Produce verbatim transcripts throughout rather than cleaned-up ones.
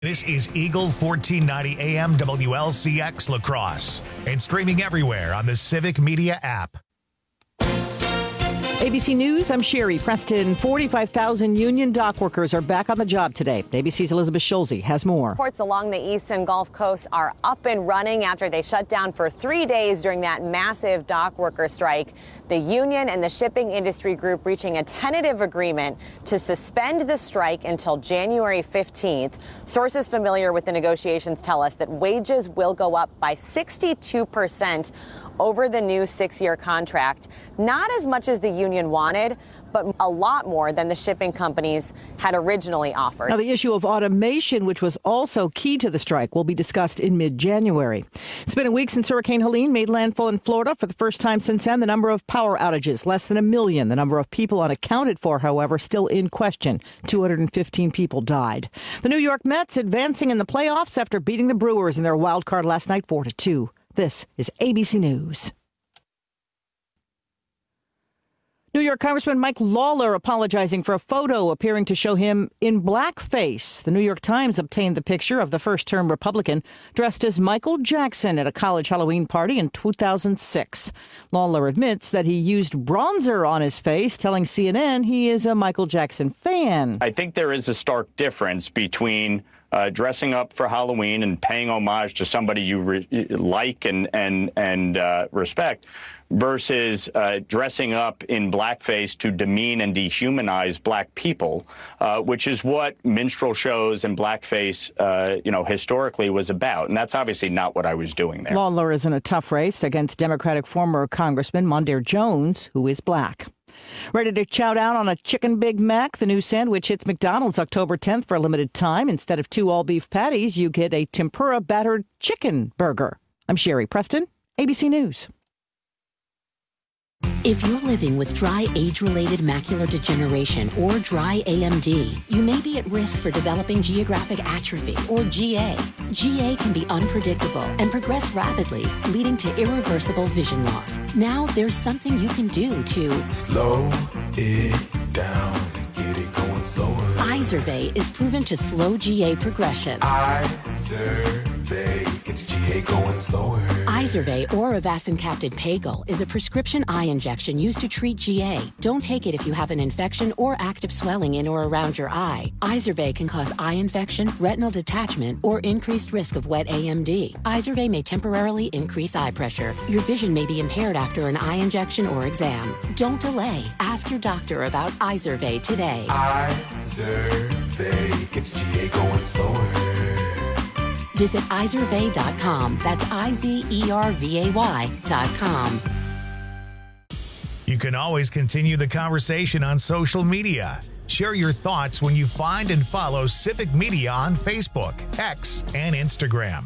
This is Eagle fourteen ninety A M W L C X La Crosse and streaming everywhere on the Civic Media app. A B C News, I'm Sherry Preston. forty-five thousand union dock workers are back on the job today. A B C's Elizabeth Schulze has more. Ports along the eastern Gulf Coast are up and running after they shut down for three days during that massive dock worker strike. The union and the shipping industry group reaching a tentative agreement to suspend the strike until January fifteenth. Sources familiar with the negotiations tell us that wages will go up by sixty-two percent over the new six-year contract. Not as much as the union wanted, but a lot more than the shipping companies had originally offered. Now, the issue of automation, which was also key to the strike, will be discussed in mid-January. It's been a week since Hurricane Helene made landfall in Florida. For the first time since then, the number of power outages, less than a million. The number of people unaccounted for, however, still in question. two hundred fifteen people died. The New York Mets advancing in the playoffs after beating the Brewers in their wild card last night four to two. This is A B C News. New York Congressman Mike Lawler apologizing for a photo appearing to show him in blackface. The New York Times obtained the picture of the first-term Republican dressed as Michael Jackson at a college Halloween party in two thousand six. Lawler admits that he used bronzer on his face, telling C N N he is a Michael Jackson fan. I think there is a stark difference between Uh, dressing up for Halloween and paying homage to somebody you re- like and and and uh, respect versus uh, dressing up in blackface to demean and dehumanize black people, uh, which is what minstrel shows and blackface, uh, you know, historically was about. And that's obviously not what I was doing there. Lawler is in a tough race against Democratic former Congressman Mondaire Jones, who is black. Ready to chow down on a chicken Big Mac? The new sandwich hits McDonald's October tenth for a limited time. Instead of two all-beef patties, you get a tempura battered chicken burger. I'm Sherry Preston, A B C News. If you're living with dry age-related macular degeneration or dry A M D, you may be at risk for developing geographic atrophy or G A. G A can be unpredictable and progress rapidly, leading to irreversible vision loss. Now there's something you can do to slow it down and get it going slower. Izervay is proven to slow G A progression. Izervay gets G A going slower. Izervay or avacincaptad pagel is a prescription eye injection used to treat G A. Don't take it if you have an infection or active swelling in or around your eye. Izervay can cause eye infection, retinal detachment, or increased risk of wet A M D. Izervay may temporarily increase eye pressure. Your vision may be impaired after an eye injection or exam. Don't delay. Ask your doctor about Izervay today. Izervay gets G A going slower. Visit Izervay dot com. That's I Z E R V A Y dot com. You can always continue the conversation on social media. Share your thoughts when you find and follow Civic Media on Facebook, X, and Instagram.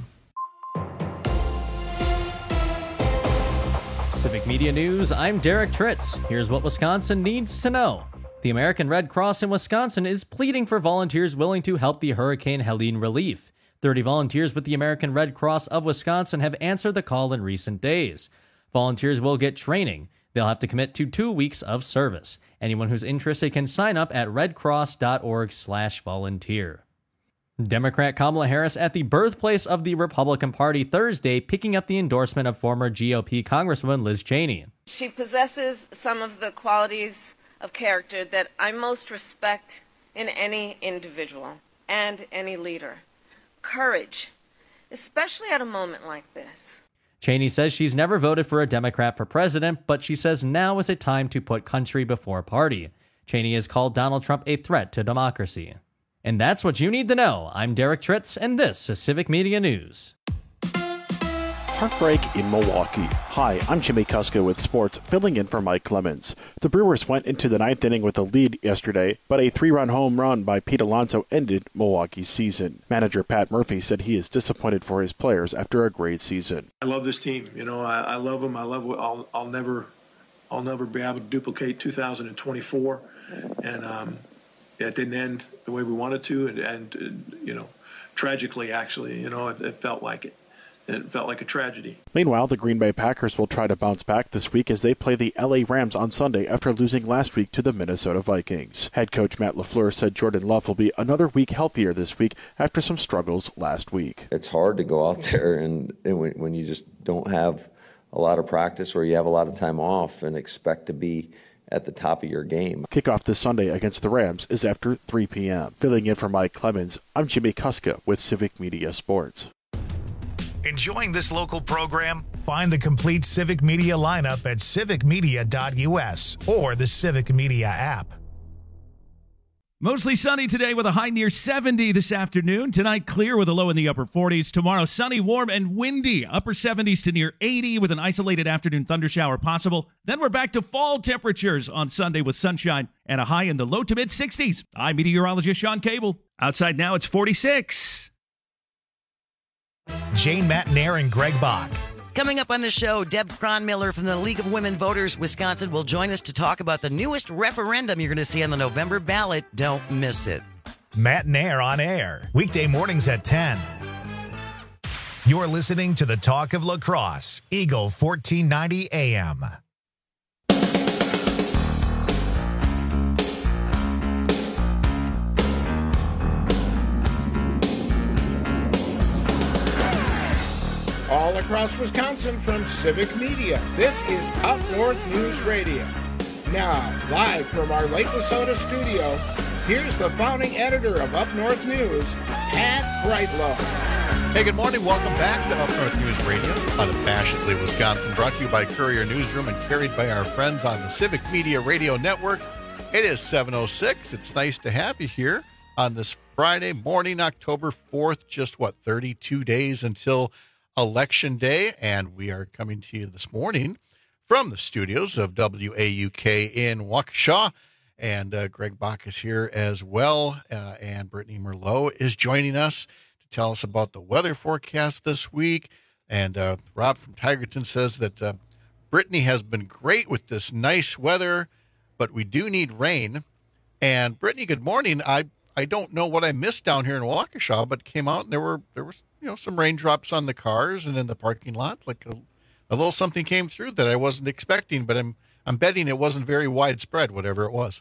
Civic Media News, I'm Derek Tritz. Here's what Wisconsin needs to know. The American Red Cross in Wisconsin is pleading for volunteers willing to help the Hurricane Helene relief. thirty volunteers with the American Red Cross of Wisconsin have answered the call in recent days. Volunteers will get training. They'll have to commit to two weeks of service. Anyone who's interested can sign up at redcross.org slash volunteer. Democrat Kamala Harris at the birthplace of the Republican Party Thursday, picking up the endorsement of former G O P Congresswoman Liz Cheney. She possesses some of the qualities of character that I most respect in any individual and any leader. Courage, especially at a moment like this. Cheney says she's never voted for a Democrat for president, but she says now is a time to put country before party. Cheney has called Donald Trump a threat to democracy. And that's what you need to know. I'm Derek Tritz, and this is Civic Media News. Heartbreak in Milwaukee. Hi, I'm Jimmy Kuska with sports, filling in for Mike Clemens. The Brewers went into the ninth inning with a lead yesterday, but a three-run home run by Pete Alonso ended Milwaukee's season. Manager Pat Murphy said he is disappointed for his players after a great season. I love this team. You know, I, I love them. I love. I'll, I'll never, I'll never be able to duplicate two thousand twenty-four, and um, it didn't end the way we wanted to, and, and, and you know, tragically, actually, you know, it, it felt like it. it felt like a tragedy. Meanwhile, the Green Bay Packers will try to bounce back this week as they play the L A Rams on Sunday after losing last week to the Minnesota Vikings. Head coach Matt LaFleur said Jordan Love will be another week healthier this week after some struggles last week. It's hard to go out there and, and when, when you just don't have a lot of practice or you have a lot of time off and expect to be at the top of your game. Kickoff this Sunday against the Rams is after three p.m. Filling in for Mike Clemens, I'm Jimmy Kuska with Civic Media Sports. Enjoying this local program? Find the complete Civic Media lineup at civic media dot u s or the Civic Media app. Mostly sunny today with a high near seventy this afternoon. Tonight, clear with a low in the upper forties. Tomorrow, sunny, warm, and windy. Upper seventies to near eighty with an isolated afternoon thundershower possible. Then we're back to fall temperatures on Sunday with sunshine and a high in the low to mid sixties. I'm meteorologist Sean Cable. Outside now, it's forty-six. Jane Matnair and Greg Bach. Coming up on the show, Deb Cronmiller from the League of Women Voters Wisconsin will join us to talk about the newest referendum you're going to see on the November ballot. Don't miss it. Matnair on air, weekday mornings at ten. You're listening to the Talk of La Crosse, Eagle fourteen ninety A M. All across Wisconsin from Civic Media, this is Up North News Radio. Now, live from our Lake Wissota studio, here's the founding editor of Up North News, Pat Brightlow. Hey, good morning. Welcome back to Up North News Radio, unabashedly Wisconsin, brought to you by Courier Newsroom and carried by our friends on the Civic Media Radio Network. It is seven oh six. It's nice to have you here on this Friday morning, October fourth, just, what, thirty-two days until Election Day, and we are coming to you this morning from the studios of W A U K in Waukesha, and uh, Greg Bach is here as well, uh, and Brittany Merlot is joining us to tell us about the weather forecast this week, and uh, Rob from Tigerton says that uh, Brittany has been great with this nice weather, but we do need rain, and Brittany, good morning. I I don't know what I missed down here in Waukesha, but came out and there were there was you know, some raindrops on the cars and in the parking lot. Like a, a little something came through that I wasn't expecting, but I'm I'm betting it wasn't very widespread, whatever it was.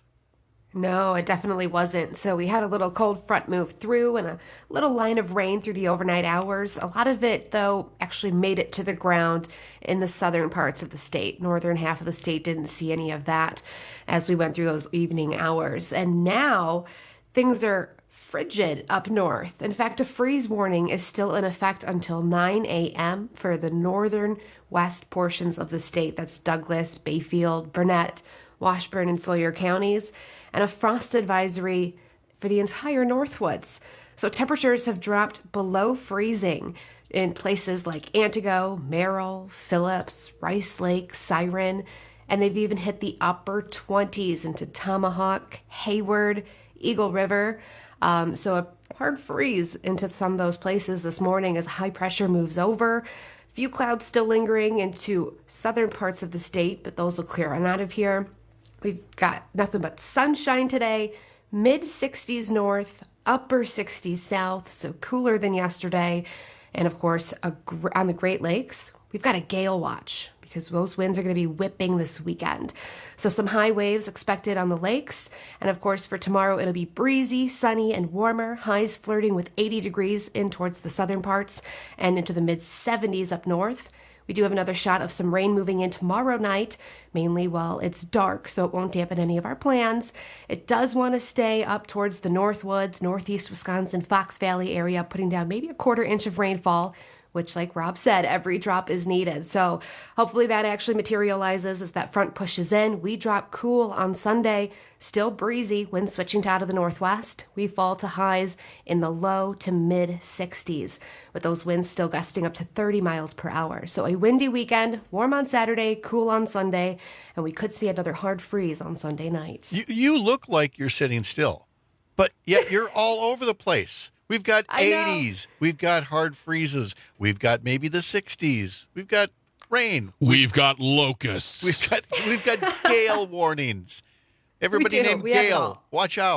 No, it definitely wasn't. So we had a little cold front move through and a little line of rain through the overnight hours. A lot of it, though, actually made it to the ground in the southern parts of the state. Northern half of the state didn't see any of that as we went through those evening hours. And now things are frigid up north. In fact, a freeze warning is still in effect until nine a.m. for the northern west portions of the state. That's Douglas, Bayfield, Burnett, Washburn, and Sawyer counties, and a frost advisory for the entire Northwoods. So temperatures have dropped below freezing in places like Antigo, Merrill, Phillips, Rice Lake, Siren, and they've even hit the upper twenties into Tomahawk, Hayward, Eagle River. Um, so a hard freeze into some of those places this morning as high pressure moves over. Few clouds still lingering into southern parts of the state, but those will clear on out of here. We've got nothing but sunshine today, mid sixties north, upper sixties south, so cooler than yesterday. And of course, a, on the Great Lakes, we've got a gale watch because those winds are going to be whipping this weekend. So some high waves expected on the lakes. And of course, for tomorrow, it'll be breezy, sunny, and warmer. Highs flirting with eighty degrees in towards the southern parts and into the mid seventies up north. We do have another shot of some rain moving in tomorrow night, mainly while it's dark, so it won't dampen any of our plans. It does want to stay up towards the Northwoods, northeast Wisconsin, Fox Valley area, putting down maybe a quarter inch of rainfall, which, like Rob said, every drop is needed. So hopefully that actually materializes as that front pushes in. We drop cool on Sunday, still breezy when switching to out of the northwest. We fall to highs in the low to mid sixties, with those winds still gusting up to thirty miles per hour. So a windy weekend, warm on Saturday, cool on Sunday, and we could see another hard freeze on Sunday night. You, you look like you're sitting still, but yet you're all over the place. We've got eighties. We've got hard freezes. We've got maybe the sixties. We've got rain. We've got locusts. We've got we've got gale warnings. Everybody named Gale, watch out.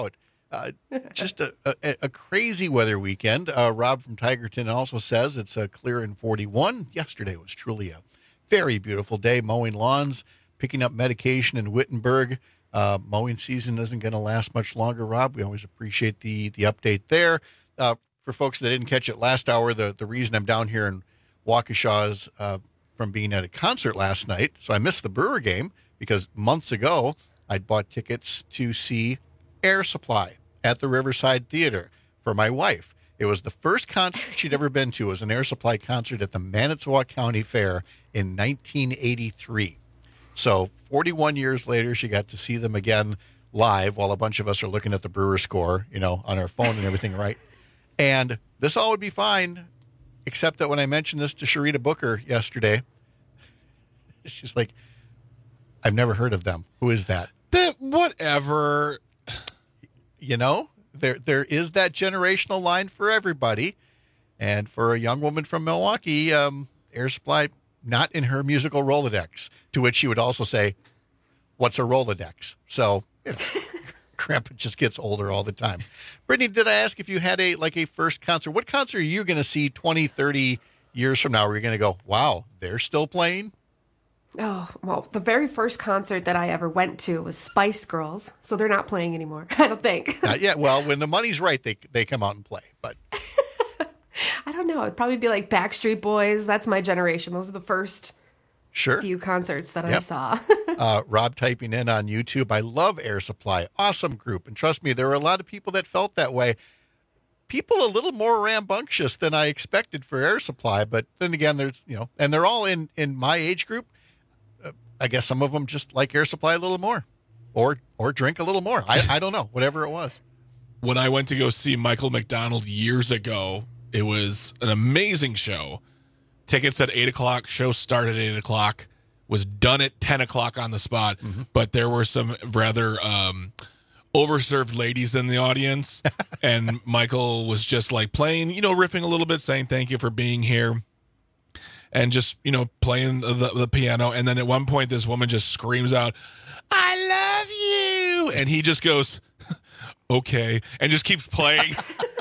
Uh, just a, a, a crazy weather weekend. Uh, Rob from Tigerton also says it's uh, clear in forty-one. Yesterday was truly a very beautiful day, mowing lawns, picking up medication in Wittenberg. Uh, mowing season isn't going to last much longer, Rob. We always appreciate the the update there. Uh, for folks that didn't catch it last hour, the, the reason I'm down here in Waukesha is uh, from being at a concert last night. So I missed the Brewer game because months ago I'd bought tickets to see Air Supply at the Riverside Theater for my wife. It was the first concert she'd ever been to. It was an Air Supply concert at the Manitowoc County Fair in nineteen eighty-three. So forty-one years later, she got to see them again live while a bunch of us are looking at the Brewer score, you know, on our phone and everything, right? And this all would be fine, except that when I mentioned this to Sharita Booker yesterday, she's like, I've never heard of them. Who is that? That whatever. You know, there there is that generational line for everybody. And for a young woman from Milwaukee, um, Air Supply, not in her musical Rolodex, to which she would also say, what's a Rolodex? So, you know, Grandpa just gets older all the time. Brittany, did I ask if you had a like a first concert? What concert are you going to see twenty, thirty years from now where you're going to go, wow, they're still playing? Oh, well, the very first concert that I ever went to was Spice Girls, so they're not playing anymore, I don't think. Not yet. Well, when the money's right, they they come out and play. But I don't know. It'd probably be like Backstreet Boys. That's my generation. Those are the first sure. few concerts that Yep. I saw. uh, Rob typing in on YouTube, I love Air Supply. Awesome group. And trust me, there were a lot of people that felt that way. People a little more rambunctious than I expected for Air Supply. But then again, there's, you know, and they're all in, in my age group. I guess some of them just like Air Supply a little more or or drink a little more. I, I don't know, whatever it was. When I went to go see Michael McDonald years ago, it was an amazing show. Tickets at eight o'clock, show started at eight o'clock, was done at ten o'clock on the spot. Mm-hmm. But there were some rather um, overserved ladies in the audience. And Michael was just like playing, you know, riffing a little bit, saying thank you for being here. And just, you know, playing the, the piano. And then at one point, this woman just screams out, I love you. And he just goes, okay. And just keeps playing.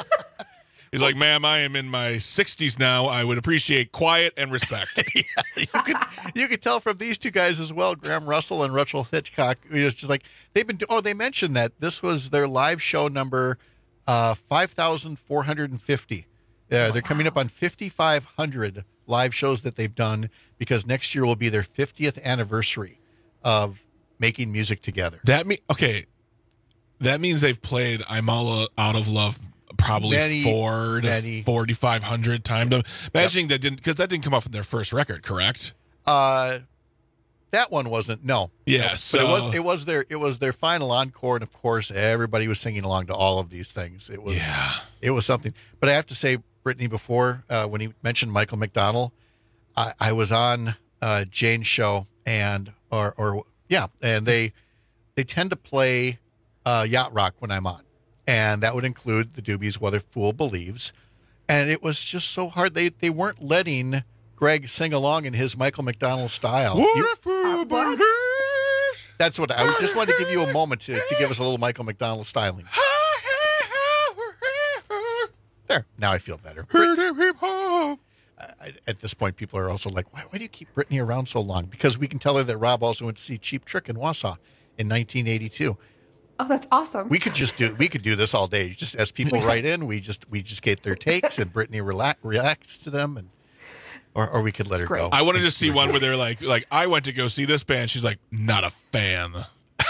He's like, ma'am, I am in my sixties now. I would appreciate quiet and respect. Yeah, you could you could tell from these two guys as well, Graham Russell and Rachel Hitchcock. It was just like, they've been, do- oh, they mentioned that this was their live show number uh, five thousand four hundred fifty. Yeah, they're coming up on fifty-five hundred live shows that they've done because next year will be their fiftieth anniversary of making music together. That mean okay, that means they've played "I'm All Out of Love" probably Many, four to many. forty-five hundred times. I'm imagining yep. that didn't because that didn't come off in their first record, correct? Uh, that one wasn't. No. Yeah, no. so But it was. It was their. It was their final encore, and of course, everybody was singing along to all of these things. It was. Yeah. It was something. But I have to say, Brittany, before uh, when he mentioned Michael McDonald, I, I was on uh, Jane's show, and or or yeah, and they they tend to play uh, yacht rock when I'm on, and that would include the Doobies' "What a Fool Believes," and it was just so hard. They they weren't letting Greg sing along in his Michael McDonald style. What You- a fool believes. That's what I just wanted to give you a moment to, to give us a little Michael McDonald styling. There, now I feel better. I, at this point, people are also like, why, why do you keep Brittany around so long? Because we can tell her that Rob also went to see Cheap Trick in Wausau in nineteen eighty-two. Oh, that's awesome. We could just do we could do this all day. Just as people write in, we just we just get their takes, and Brittany relax, reacts to them, and or or we could let her go. I want to just see one where they're like, like I went to go see this band. She's like, not a fan.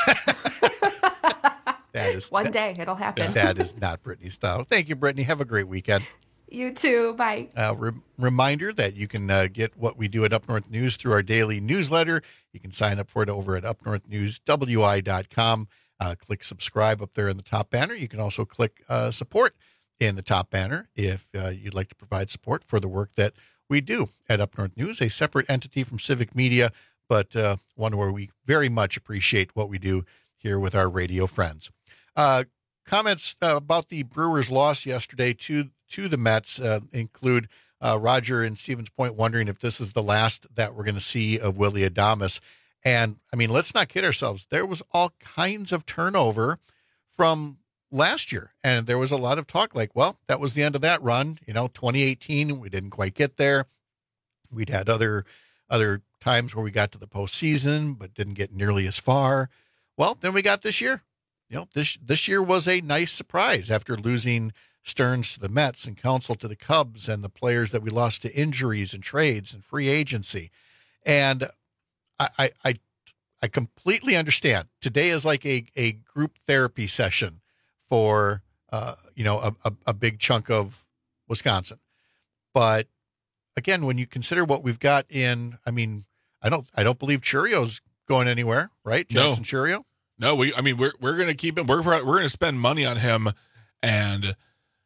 That is One that, day it'll happen. That is not Brittany's style. Thank you, Brittany. Have a great weekend. You too. Bye. Uh, re- reminder that you can uh, get what we do at Up North News through our daily newsletter. You can sign up for it over at up north news w i dot com. Uh, click subscribe up there in the top banner. You can also click uh, support in the top banner if uh, you'd like to provide support for the work that we do at Up North News, a separate entity from Civic Media, but uh, one where we very much appreciate what we do here with our radio friends. Uh, comments uh, about the Brewers' loss yesterday to to the Mets uh, include uh, Roger in Stevens Point wondering if this is the last that we're going to see of Willy Adames. And, I mean, let's not kid ourselves. There was all kinds of turnover from last year. And there was a lot of talk like, well, that was the end of that run. You know, twenty eighteen, we didn't quite get there. We'd had other other times where we got to the postseason, but didn't get nearly as far. Well, then we got this year. You know, this this year was a nice surprise after losing Stearns to the Mets and Counsell to the Cubs and the players that we lost to injuries and trades and free agency. And I I I, I completely understand. Today is like a, a group therapy session for uh, you know, a, a, a big chunk of Wisconsin. But again, when you consider what we've got in, I mean, I don't I don't believe Churio's going anywhere, right? Jansen no. Churio? No, we I mean we're we're gonna keep him. We're we're gonna spend money on him. And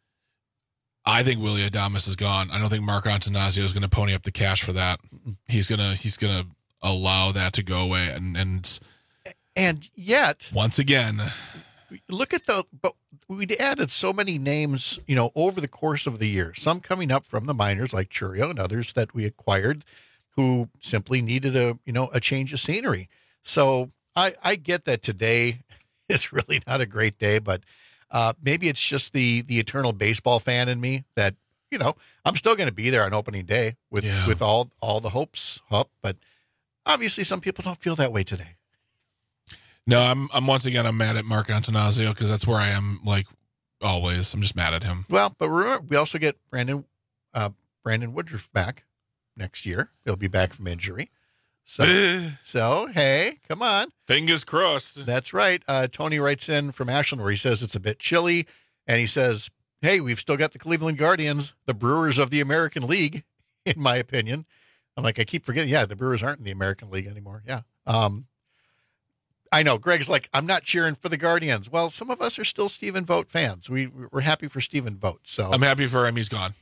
I think Willy Adames is gone. I don't think Mark Antanasio is going to pony up the cash for that. He's gonna he's gonna allow that to go away. And and and yet, once again, look at the. But we added so many names, you know, over the course of the year. Some coming up from the minors, like Churio, and others that we acquired, who simply needed a you know a change of scenery. So I I get that today is really not a great day, but. Uh, maybe it's just the the eternal baseball fan in me that, you know, I'm still going to be there on opening day with, yeah. with all, all the hopes up. But obviously some people don't feel that way today. No, I'm I'm once again, I'm mad at Mark Antanasio because that's where I am like always. I'm just mad at him. Well, but remember, we also get Brandon uh, Brandon Woodruff back next year. He'll be back from injury. So, so, hey, come on. Fingers crossed. That's right. Uh, Tony writes in from Ashland where he says it's a bit chilly. And he says, hey, we've still got the Cleveland Guardians, the Brewers of the American League, in my opinion. I'm like, I keep forgetting. Yeah, the Brewers aren't in the American League anymore. Yeah. Um, I know. Greg's like, I'm not cheering for the Guardians. Well, some of us are still Stephen Vogt fans. We, we're happy for Stephen Vogt. So I'm happy for him. He's gone.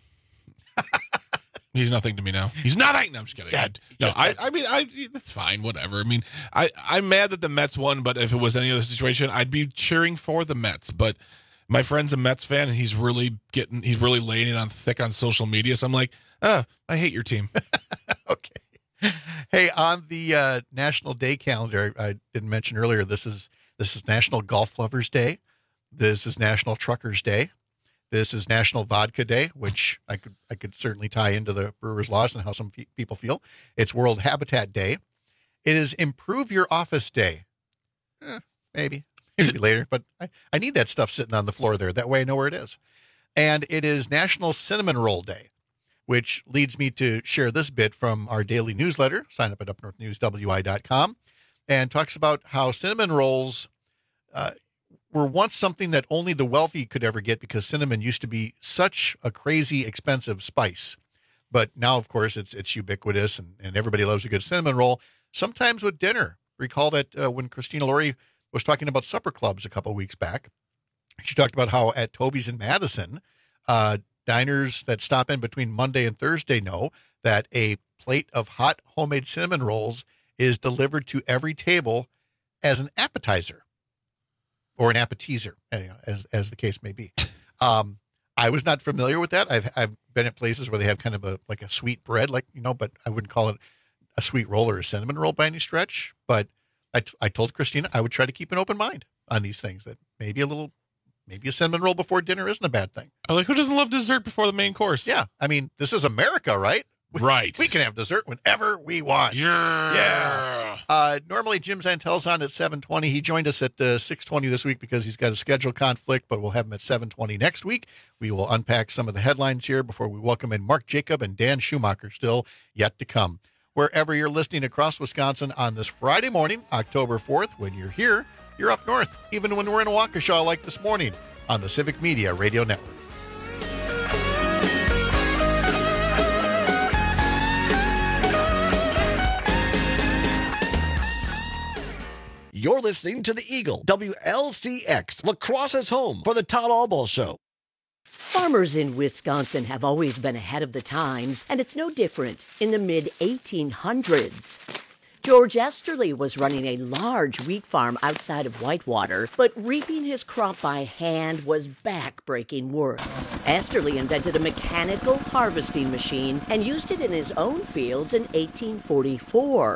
He's nothing to me now. He's nothing. No, I'm just kidding. Dead. No, I, I mean, I, that's fine. Whatever. I mean, I, I'm mad that the Mets won, but if it was any other situation, I'd be cheering for the Mets. But my friend's a Mets fan, and he's really getting, he's really laying it on thick on social media. So I'm like, oh, I hate your team. Okay. Hey, on the uh, National Day calendar, I didn't mention earlier, this is this is National Golf Lovers Day. This is National Truckers Day. This is National Vodka Day, which I could I could certainly tie into the Brewers' loss and how some fe- people feel. It's World Habitat Day. It is Improve Your Office Day. Eh, maybe. Maybe later, but I, I need that stuff sitting on the floor there. That way I know where it is. And it is National Cinnamon Roll Day, which leads me to share this bit from our daily newsletter. Sign up at up north news w i dot com and talks about how cinnamon rolls uh, were once something that only the wealthy could ever get because cinnamon used to be such a crazy expensive spice. But now, of course, it's it's ubiquitous and, and everybody loves a good cinnamon roll, sometimes with dinner. Recall that uh, when Christina Laurie was talking about supper clubs a couple of weeks back, she talked about how at Toby's in Madison, uh, diners that stop in between Monday and Thursday know that a plate of hot homemade cinnamon rolls is delivered to every table as an appetizer. Or an appetizer, as as the case may be. Um, I was not familiar with that. I've I've been at places where they have kind of a like a sweet bread, like you know, but I wouldn't call it a sweet roll or a cinnamon roll by any stretch. But I, t- I told Christina I would try to keep an open mind on these things. That maybe a little, maybe a cinnamon roll before dinner isn't a bad thing. I was like, who doesn't love dessert before the main course? Yeah, I mean, this is America, right? We, right. We can have dessert whenever we want. Yeah. Yeah. Uh, normally, Jim Zantel's on at seven twenty. He joined us at uh, six twenty this week because he's got a schedule conflict, but we'll have him at seven twenty next week. We will unpack some of the headlines here before we welcome in Mark Jacob and Dan Schumacher, still yet to come. Wherever you're listening across Wisconsin on this Friday morning, October fourth, when you're here, you're up north, even when we're in Waukesha like this morning on the Civic Media Radio Network. You're listening to the Eagle, W L C X, Lacrosse's home for the Todd Albaugh Show. Farmers in Wisconsin have always been ahead of the times, and it's no different in the mid eighteen hundreds. George Esterly was running a large wheat farm outside of Whitewater, but reaping his crop by hand was back-breaking work. Esterly invented a mechanical harvesting machine and used it in his own fields in eighteen forty-four.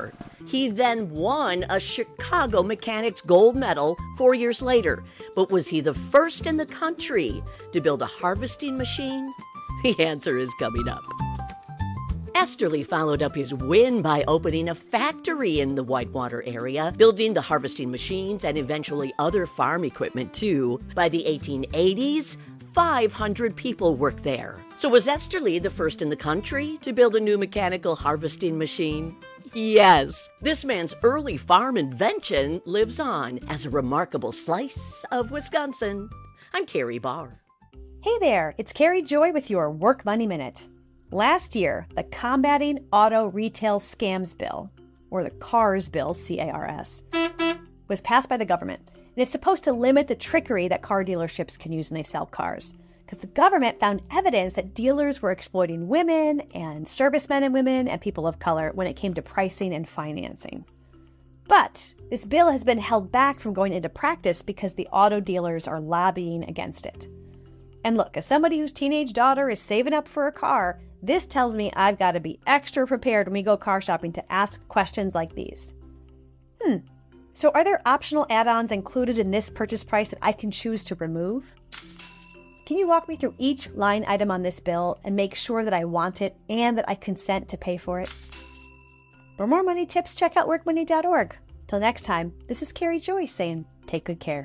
He then won a Chicago Mechanics gold medal four years later. But was he the first in the country to build a harvesting machine? The answer is coming up. Esterly followed up his win by opening a factory in the Whitewater area, building the harvesting machines and eventually other farm equipment too. By the eighteen eighties, five hundred people worked there. So was Esterly the first in the country to build a new mechanical harvesting machine? Yes. This man's early farm invention lives on as a remarkable slice of Wisconsin. I'm Terry Barr. Hey there, it's Carrie Joy with your Work Money Minute. Last year, the Combating Auto Retail Scams Bill, or the CARS Bill, C A R S, was passed by the government. And it's supposed to limit the trickery that car dealerships can use when they sell cars. Because the government found evidence that dealers were exploiting women and servicemen and women and people of color when it came to pricing and financing. But this bill has been held back from going into practice because the auto dealers are lobbying against it. And look, as somebody whose teenage daughter is saving up for a car, this tells me I've got to be extra prepared when we go car shopping to ask questions like these. Hmm, so are there optional add-ons included in this purchase price that I can choose to remove? Can you walk me through each line item on this bill and make sure that I want it and that I consent to pay for it? For more money tips, check out work money dot org. Till next time, this is Carrie Joy saying, take good care.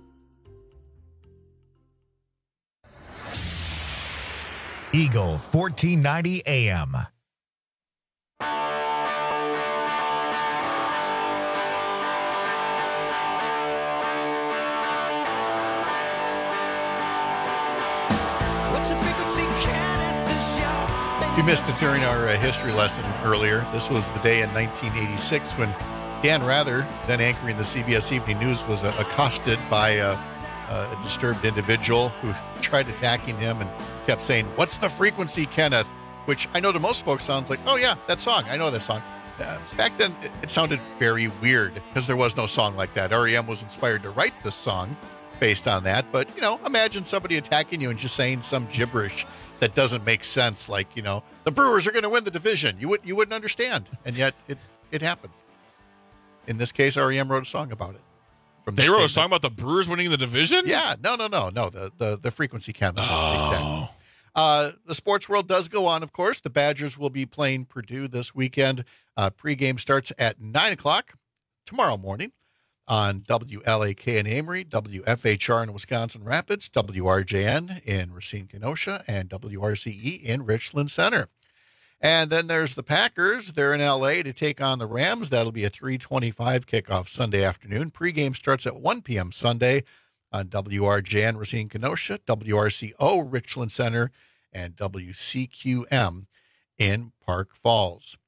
Eagle fourteen ninety A M. You missed it during our uh, history lesson earlier. This was the day in nineteen eighty-six when Dan Rather, then anchoring the C B S Evening News, was uh, accosted by uh, uh, a disturbed individual who tried attacking him and kept saying, "What's the frequency, Kenneth?" Which I know to most folks sounds like, oh yeah, that song. I know that song. Uh, back then, it, it sounded very weird because there was no song like that. R E M was inspired to write this song based on that. But, you know, imagine somebody attacking you and just saying some gibberish that doesn't make sense. Like, you know, the Brewers are going to win the division. You, would, you wouldn't understand. And yet it, it happened. In this case, R E M wrote a song about it. From they wrote statement. a song about the Brewers winning the division? Yeah. No, no, no, no. The, the, the frequency count. Oh. Exactly. Uh, the sports world does go on, of course. The Badgers will be playing Purdue this weekend. Uh, pregame starts at nine o'clock tomorrow morning on W L A K in Amory, W F H R in Wisconsin Rapids, W R J N in Racine Kenosha, and W R C E in Richland Center. And then there's the Packers. They're in L A to take on the Rams. That'll be a three twenty-five kickoff Sunday afternoon. Pregame starts at one p.m. Sunday on W R J N Racine Kenosha, W R C O Richland Center, and W C Q M in Park Falls.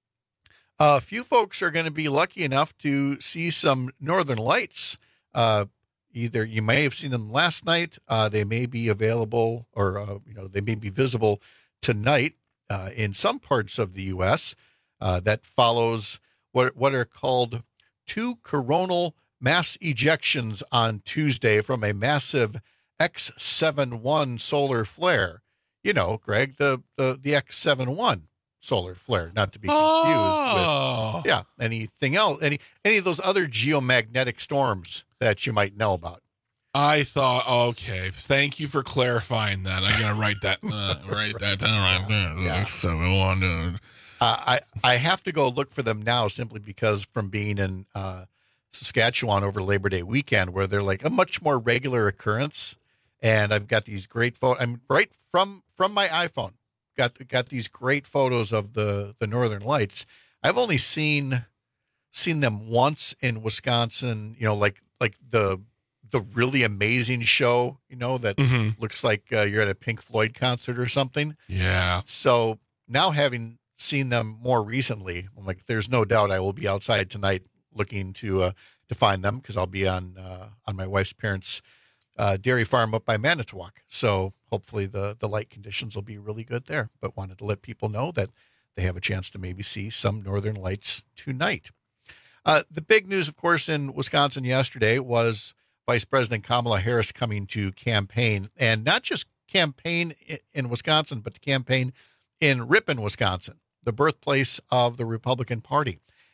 A few folks are going to be lucky enough to see some northern lights. Uh, either you may have seen them last night. Uh, they may be available, or uh, you know, they may be visible tonight uh, in some parts of the U S Uh, that follows what what are called two coronal mass ejections on Tuesday from a massive X seventy-one solar flare. You know, Greg, the the, the X seventy-one solar flare, not to be confused oh. with yeah anything else, any any of those other geomagnetic storms that you might know about. I thought, okay, thank you for clarifying that. I'm gonna write that uh, write that down right there. Yeah. seventy-one. Uh, I I have to go look for them now simply because from being in uh, Saskatchewan over Labor Day weekend, where they're like a much more regular occurrence. And I've got these great photos. I'm right from, from my iPhone. Got got these great photos of the, the Northern Lights. I've only seen seen them once in Wisconsin. You know, like like the the really amazing show. You know that mm-hmm. looks like uh, you're at a Pink Floyd concert or something. Yeah. So now having seen them more recently, I'm like, there's no doubt I will be outside tonight looking to uh, to find them because I'll be on uh, on my wife's parents' Uh, dairy farm up by Manitowoc. So hopefully the, the light conditions will be really good there, but wanted to let people know that they have a chance to maybe see some northern lights tonight. Uh, the big news, of course, in Wisconsin yesterday was Vice President Kamala Harris coming to campaign, and not just campaign in Wisconsin, but to campaign in Ripon, Wisconsin, the birthplace of the Republican Party.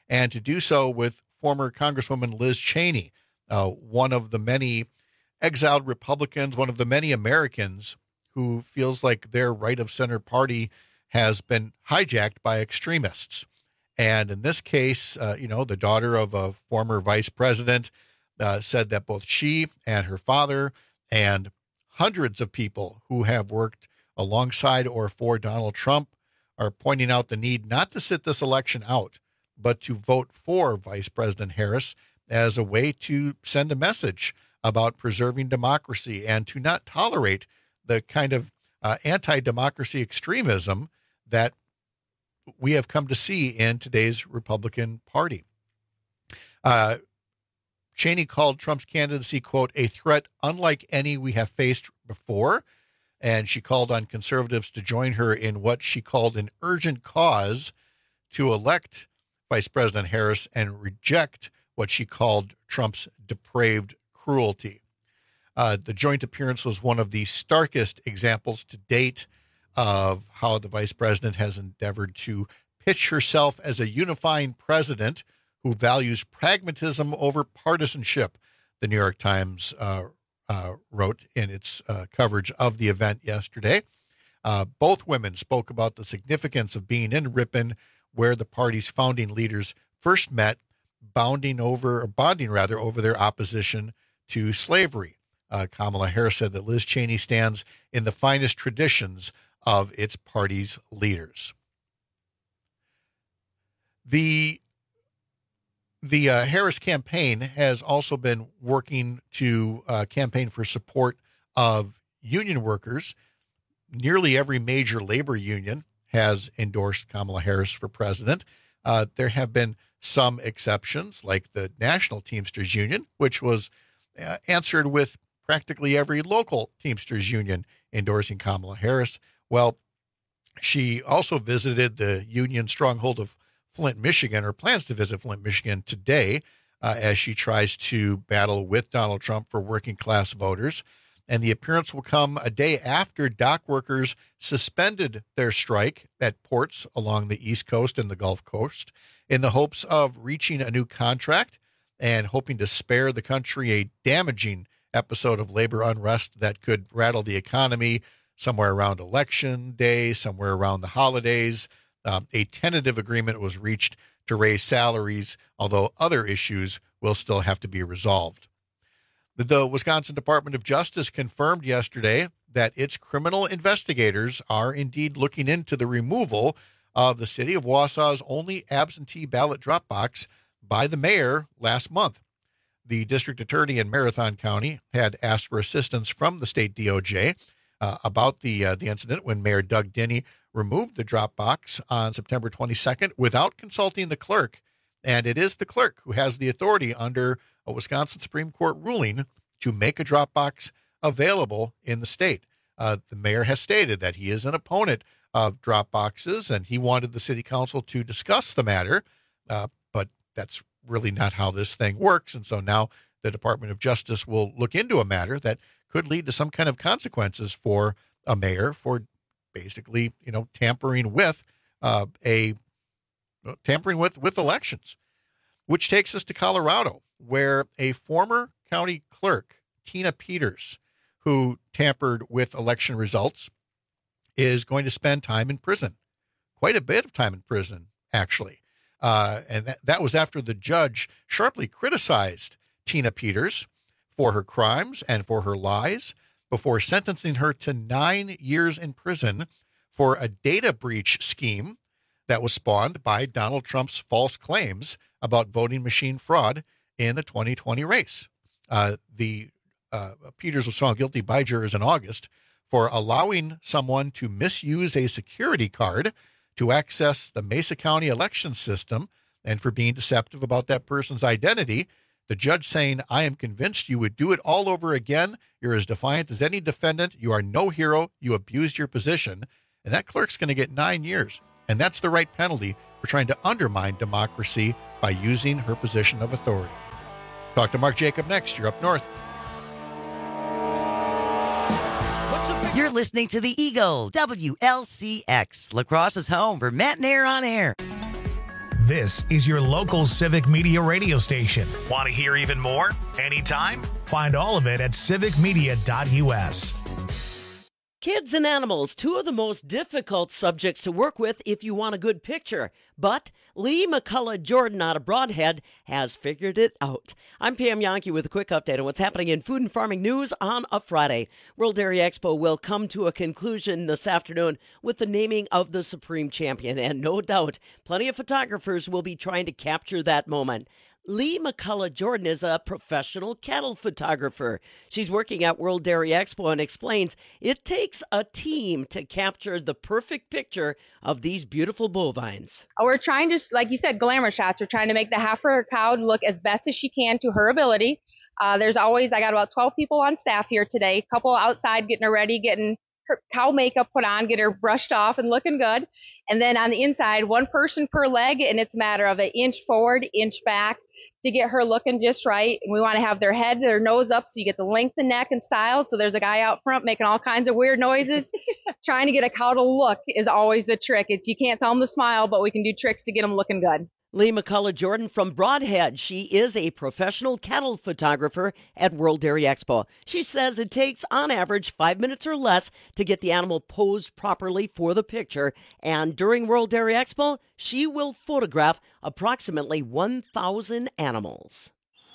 and to do so with former Congresswoman Liz Cheney, uh, one of the many exiled Republicans, one of the many Americans who feels like their right-of-center party has been hijacked by extremists. And in this case, uh, you know, the daughter of a former vice president uh, said that both she and her father and hundreds of people who have worked alongside or for Donald Trump are pointing out the need not to sit this election out, but to vote for Vice President Harris as a way to send a message about preserving democracy and to not tolerate the kind of uh, anti-democracy extremism that we have come to see in today's Republican Party. Uh, Cheney called Trump's candidacy, quote, a threat unlike any we have faced before. And she called on conservatives to join her in what she called an urgent cause to elect Vice President Harris and reject what she called Trump's depraved cruelty. Uh, the joint appearance was one of the starkest examples to date of how the vice president has endeavored to pitch herself as a unifying president who values pragmatism over partisanship, the New York Times uh, uh, wrote in its uh, coverage of the event yesterday. Uh, both women spoke about the significance of being in Ripon, where the party's founding leaders first met, bounding over, or bonding rather, over their opposition to slavery. Uh, Kamala Harris said that Liz Cheney stands in the finest traditions of its party's leaders. The the uh, Harris campaign has also been working to uh, campaign for support of union workers. Nearly every major labor union has endorsed Kamala Harris for president. Uh, there have been some exceptions, like the National Teamsters Union, which was uh, answered with practically every local Teamsters union endorsing Kamala Harris. Well, she also visited the union stronghold of Flint, Michigan, or plans to visit Flint, Michigan today uh, as she tries to battle with Donald Trump for working class voters. And the appearance will come a day after dock workers suspended their strike at ports along the East Coast and the Gulf Coast in the hopes of reaching a new contract and hoping to spare the country a damaging episode of labor unrest that could rattle the economy somewhere around Election Day, somewhere around the holidays. Um, a tentative agreement was reached to raise salaries, although other issues will still have to be resolved. The Wisconsin Department of Justice confirmed yesterday that its criminal investigators are indeed looking into the removal of the city of Wausau's only absentee ballot drop box by the mayor last month. The district attorney in Marathon County had asked for assistance from the state D O J uh, about the uh, the incident when Mayor Doug Denny removed the drop box on September twenty-second without consulting the clerk. And it is the clerk who has the authority under a Wisconsin Supreme Court ruling to make a drop box available in the state. Uh, the mayor has stated that he is an opponent of drop boxes, and he wanted the city council to discuss the matter, uh, but that's really not how this thing works. And so now the Department of Justice will look into a matter that could lead to some kind of consequences for a mayor for basically, you know, tampering with uh, a tampering with, with elections, which takes us to Colorado, where a former county clerk, Tina Peters, who tampered with election results, is going to spend time in prison, quite a bit of time in prison, actually. Uh, and that, that was after the judge sharply criticized Tina Peters for her crimes and for her lies before sentencing her to nine years in prison for a data breach scheme that was spawned by Donald Trump's false claims about voting machine fraud in the twenty twenty race. Uh, the uh, Peters was found guilty by jurors in August for allowing someone to misuse a security card to access the Mesa County election system and for being deceptive about that person's identity. The judge saying, I am convinced you would do it all over again. You're as defiant as any defendant. You are no hero. You abused your position. And that clerk's going to get nine years. And that's the right penalty for trying to undermine democracy by using her position of authority. Talk to Mark Jacob next. You're up north. You're listening to The Eagle, W L C X, La Crosse's home for Matt and Air on Air. This is your local Civic Media radio station. Want to hear even more? Anytime? Find all of it at civic media dot u s. Kids and animals, two of the most difficult subjects to work with if you want a good picture. But Lee McCullough Jordan out of Broadhead has figured it out. I'm Pam Yankee with a quick update on what's happening in food and farming news on a Friday. World Dairy Expo will come to a conclusion this afternoon with the naming of the Supreme Champion. And no doubt, plenty of photographers will be trying to capture that moment. Lee McCullough Jordan is a professional cattle photographer. She's working at World Dairy Expo and explains it takes a team to capture the perfect picture of these beautiful bovines. We're trying to, like you said, glamour shots. We're trying to make the heifer cow look as best as she can to her ability. Uh, there's always, I got about twelve people on staff here today, a couple outside getting her ready, getting her cow makeup put on, get her brushed off and looking good. And then on the inside, one person per leg, and it's a matter of an inch forward, inch back, to get her looking just right. We want to have their head, their nose up, so you get the length and neck and style. So there's a guy out front making all kinds of weird noises. Trying to get a cow to look is always the trick. It's you can't tell them to smile, but we can do tricks to get them looking good. Lee McCullough Jordan from Broadhead. She is a professional cattle photographer at World Dairy Expo. She says it takes, on average, five minutes or less to get the animal posed properly for the picture. And during World Dairy Expo, she will photograph approximately one thousand animals.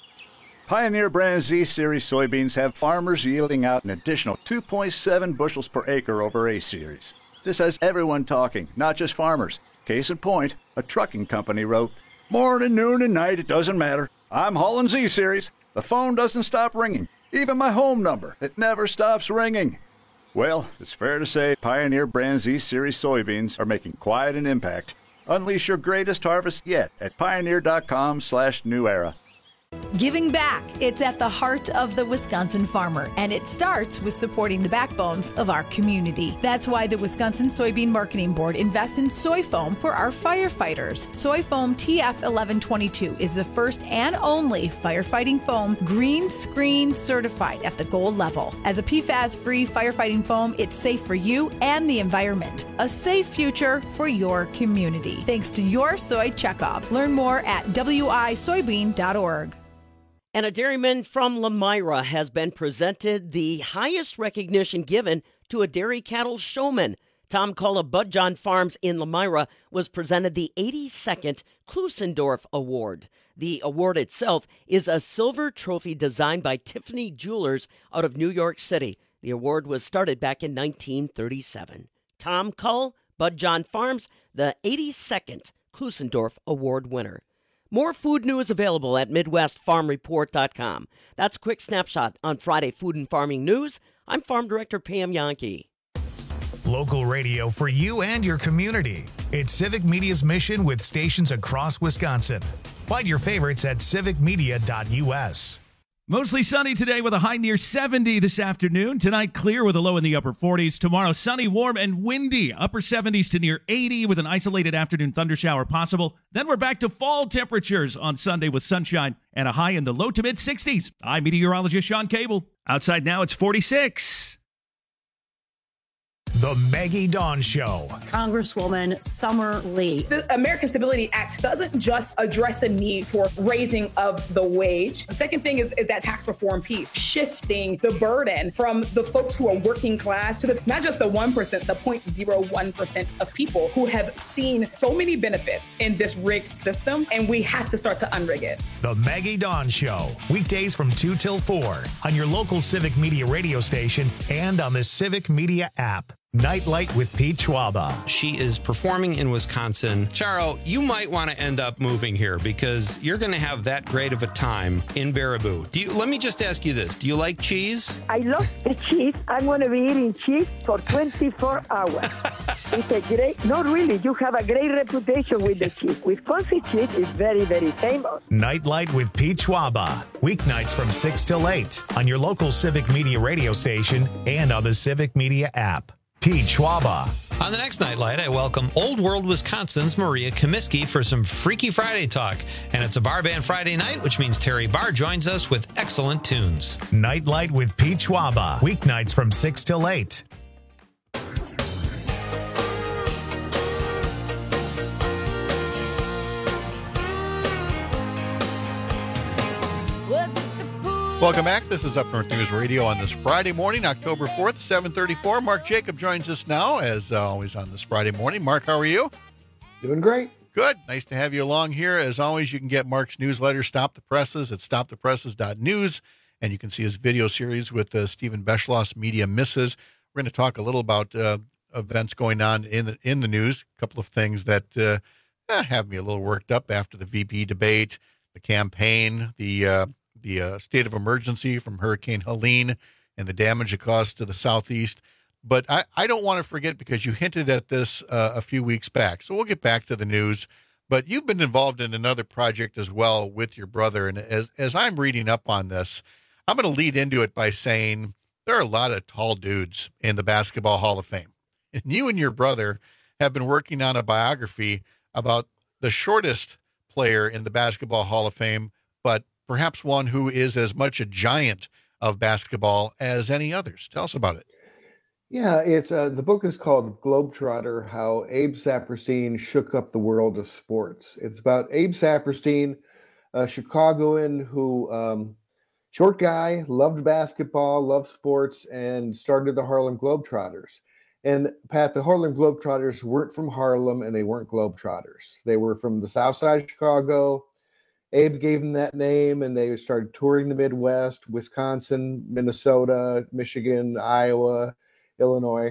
Pioneer Brand Z Series soybeans have farmers yielding out an additional two point seven bushels per acre over A Series. This has everyone talking, not just farmers. Case in point, a trucking company wrote, "Morning, noon, and night, it doesn't matter. I'm hauling Z Series. The phone doesn't stop ringing. Even my home number, it never stops ringing." Well, it's fair to say Pioneer Brand Z Series soybeans are making quite an impact. Unleash your greatest harvest yet at pioneer.com slash new era. Giving back. It's at the heart of the Wisconsin farmer, and it starts with supporting the backbones of our community. That's why the Wisconsin Soybean Marketing Board invests in soy foam for our firefighters. Soy foam T F eleven twenty-two is the first and only firefighting foam green screen certified at the gold level. As a P FAS-free firefighting foam, it's safe for you and the environment. A safe future for your community. Thanks to your soy checkoff. Learn more at w i soybean dot org. And a dairyman from Lamira has been presented the highest recognition given to a dairy cattle showman. Tom Cull of Bud John Farms in Lamira was presented the eighty-second Klusendorf Award. The award itself is a silver trophy designed by Tiffany Jewelers out of New York City. The award was started back in nineteen thirty-seven. Tom Cull, Bud John Farms, the eighty-second Klusendorf Award winner. More food news available at midwest farm report dot com. That's a quick snapshot on Friday Food and Farming News. I'm Farm Director Pam Yankee. Local radio for you and your community. It's Civic Media's mission with stations across Wisconsin. Find your favorites at civic media dot u s. Mostly sunny today with a high near seventy this afternoon. Tonight, clear with a low in the upper forties. Tomorrow, sunny, warm, and windy. Upper seventies to near eighty with an isolated afternoon thundershower possible. Then we're back to fall temperatures on Sunday with sunshine and a high in the low to mid sixties. I'm meteorologist Sean Cable. Outside now, it's forty-six. The Maggie Dawn Show. Congresswoman Summer Lee. The American Stability Act doesn't just address the need for raising of the wage. The second thing is, is that tax reform piece, shifting the burden from the folks who are working class to the, not just the one percent, the zero point zero one percent of people who have seen so many benefits in this rigged system, and we have to start to unrig it. The Maggie Dawn Show. Weekdays from two till four on your local Civic Media radio station and on the Civic Media app. Nightlight with Pete Schwaba. She is performing in Wisconsin. Charo, you might want to end up moving here because you're going to have that great of a time in Baraboo. Do you? Let me just ask you this. Do you like cheese? I love the cheese. I'm going to be eating cheese for twenty-four hours. It's a great, not really, you have a great reputation with the cheese. Wisconsin cheese is very, very famous. Nightlight with Pete Schwaba. Weeknights from six till eight on your local Civic Media radio station and on the Civic Media app. Pete Schwaba. On the next Nightlight, I welcome Old World, Wisconsin's Maria Comiskey for some Freaky Friday talk. And it's a bar band Friday night, which means Terry Barr joins us with excellent tunes. Nightlight with Pete Schwaba. Weeknights from six till eight. Welcome back. This is Up North News Radio on this Friday morning, October fourth, seven thirty-four. Mark Jacob joins us now, as uh, always on this Friday morning. Mark, how are you? Doing great. Good. Nice to have you along here. As always, you can get Mark's newsletter, Stop the Presses, at stop the presses dot news, and you can see his video series with uh, Stephen Beschloss, Media Misses. We're going to talk a little about uh, events going on in the, in the news, a couple of things that uh, eh, have me a little worked up after the V P debate, the campaign, the uh, the uh, state of emergency from Hurricane Helene and the damage it caused to the southeast. But I, I don't want to forget, because you hinted at this uh, a few weeks back. So we'll get back to the news. But you've been involved in another project as well with your brother. And as, as I'm reading up on this, I'm going to lead into it by saying there are a lot of tall dudes in the Basketball Hall of Fame. And you and your brother have been working on a biography about the shortest player in the Basketball Hall of Fame, but perhaps one who is as much a giant of basketball as any others. Tell us about it. Yeah, it's uh, the book is called Globetrotter, How Abe Saperstein Shook Up the World of Sports. It's about Abe Saperstein, a Chicagoan who, um, short guy, loved basketball, loved sports, and started the Harlem Globetrotters. And Pat, the Harlem Globetrotters weren't from Harlem, and they weren't Globetrotters. They were from the South Side of Chicago. Abe gave them that name, and they started touring the Midwest, Wisconsin, Minnesota, Michigan, Iowa, Illinois,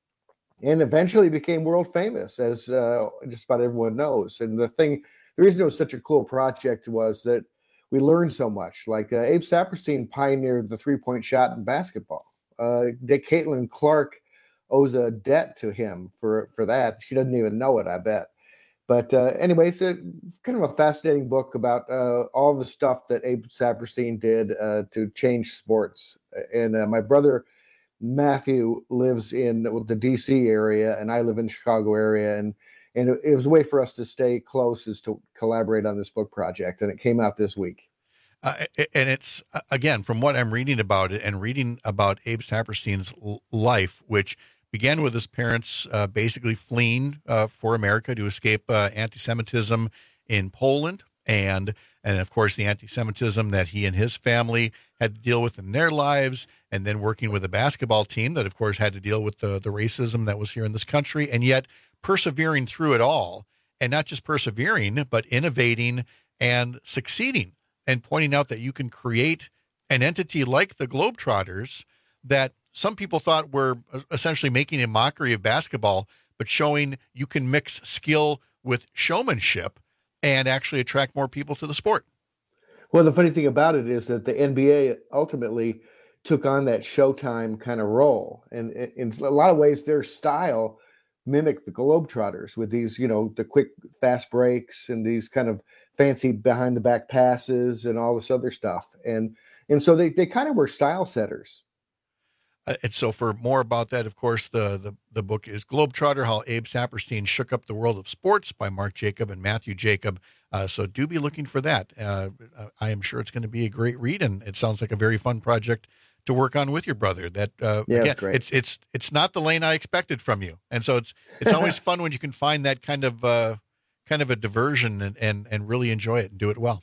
and eventually became world famous, as uh, just about everyone knows. And the thing, the reason it was such a cool project was that we learned so much. Like uh, Abe Saperstein pioneered the three-point shot in basketball. Uh, Caitlin Clark owes a debt to him for, for that. She doesn't even know it, I bet. But uh, anyway, it's a, kind of a fascinating book about uh, all the stuff that Abe Saperstein did uh, to change sports. And uh, my brother Matthew lives in the D C area, and I live in the Chicago area. And, and it, it was a way for us to stay close, is to collaborate on this book project. And it came out this week. Uh, and it's, again, from what I'm reading about it and reading about Abe Saperstein's life, which began with his parents uh, basically fleeing uh, for America to escape uh, anti-Semitism in Poland, and and of course the anti-Semitism that he and his family had to deal with in their lives, and then working with a basketball team that of course had to deal with the, the racism that was here in this country, and yet persevering through it all, and not just persevering, but innovating and succeeding, and pointing out that you can create an entity like the Globetrotters that some people thought were essentially making a mockery of basketball, but showing you can mix skill with showmanship and actually attract more people to the sport. Well, the funny thing about it is that the N B A ultimately took on that Showtime kind of role. And in a lot of ways, their style mimicked the Globetrotters with these, you know, the quick, fast breaks and these kind of fancy behind the back passes and all this other stuff. And, and so they, they kind of were style setters. Uh, and so for more about that, of course, the, the, the book is Globetrotter, How Abe Saperstein Shook Up the World of Sports by Mark Jacob and Matthew Jacob. Uh, so do be looking for that. Uh, I am sure it's going to be a great read, and it sounds like a very fun project to work on with your brother. That uh, yeah, again, great. it's it's it's not the lane I expected from you, and so it's it's always fun when you can find that kind of uh, kind of a diversion and, and and really enjoy it and do it well.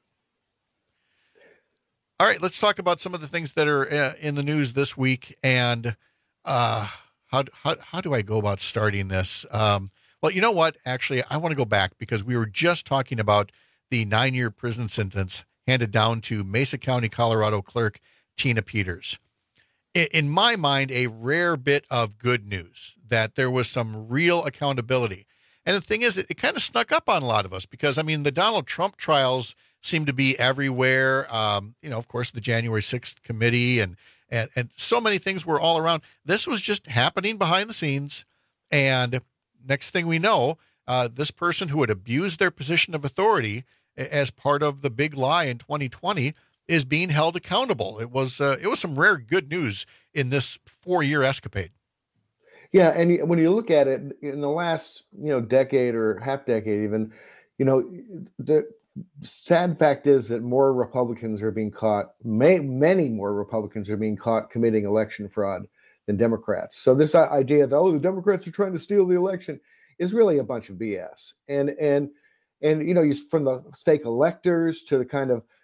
All right, let's talk about some of the things that are uh, in the news this week, and uh, how how how do I go about starting this? Um, well, you know what? Actually, I want to go back because we were just talking about the nine-year prison sentence handed down to Mesa County, Colorado clerk Tina Peters. In my mind, a rare bit of good news that there was some real accountability. And the thing is, it, it kind of snuck up on a lot of us because, I mean, the Donald Trump trials seem to be everywhere. Um, you know, of course, the January sixth committee and, and, and so many things were all around. This was just happening behind the scenes. And next thing we know, uh, this person who had abused their position of authority as part of the big lie in twenty twenty is being held accountable. It was uh, it was some rare good news in this four-year escapade. Yeah, and when you look at it in the last, you know, decade or half decade even, you know, the sad fact is that more Republicans are being caught, may, many more Republicans are being caught committing election fraud than Democrats. So this idea that, oh, the Democrats are trying to steal the election is really a bunch of B S. And, and, and you know, you, from the fake electors to the kind of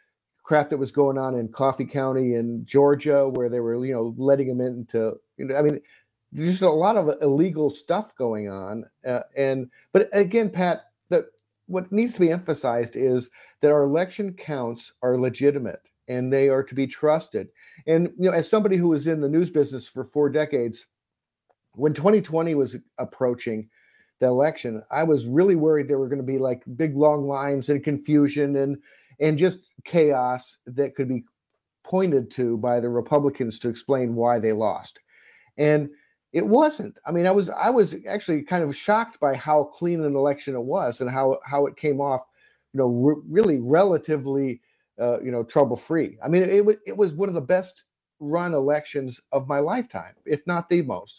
crap that was going on in Coffee County in Georgia, where they were, you know, letting them into, you know, I mean, there's a lot of illegal stuff going on. Uh, and, but again, Pat, that what needs to be emphasized is that our election counts are legitimate and they are to be trusted. And, you know, as somebody who was in the news business for four decades, when twenty twenty was approaching the election, I was really worried there were going to be like big long lines and confusion and, and just chaos that could be pointed to by the Republicans to explain why they lost. And it wasn't. I mean, I was I was actually kind of shocked by how clean an election it was and how how it came off, you know, re- really relatively, uh, you know, trouble free. I mean, it, it was it was one of the best run elections of my lifetime, if not the most.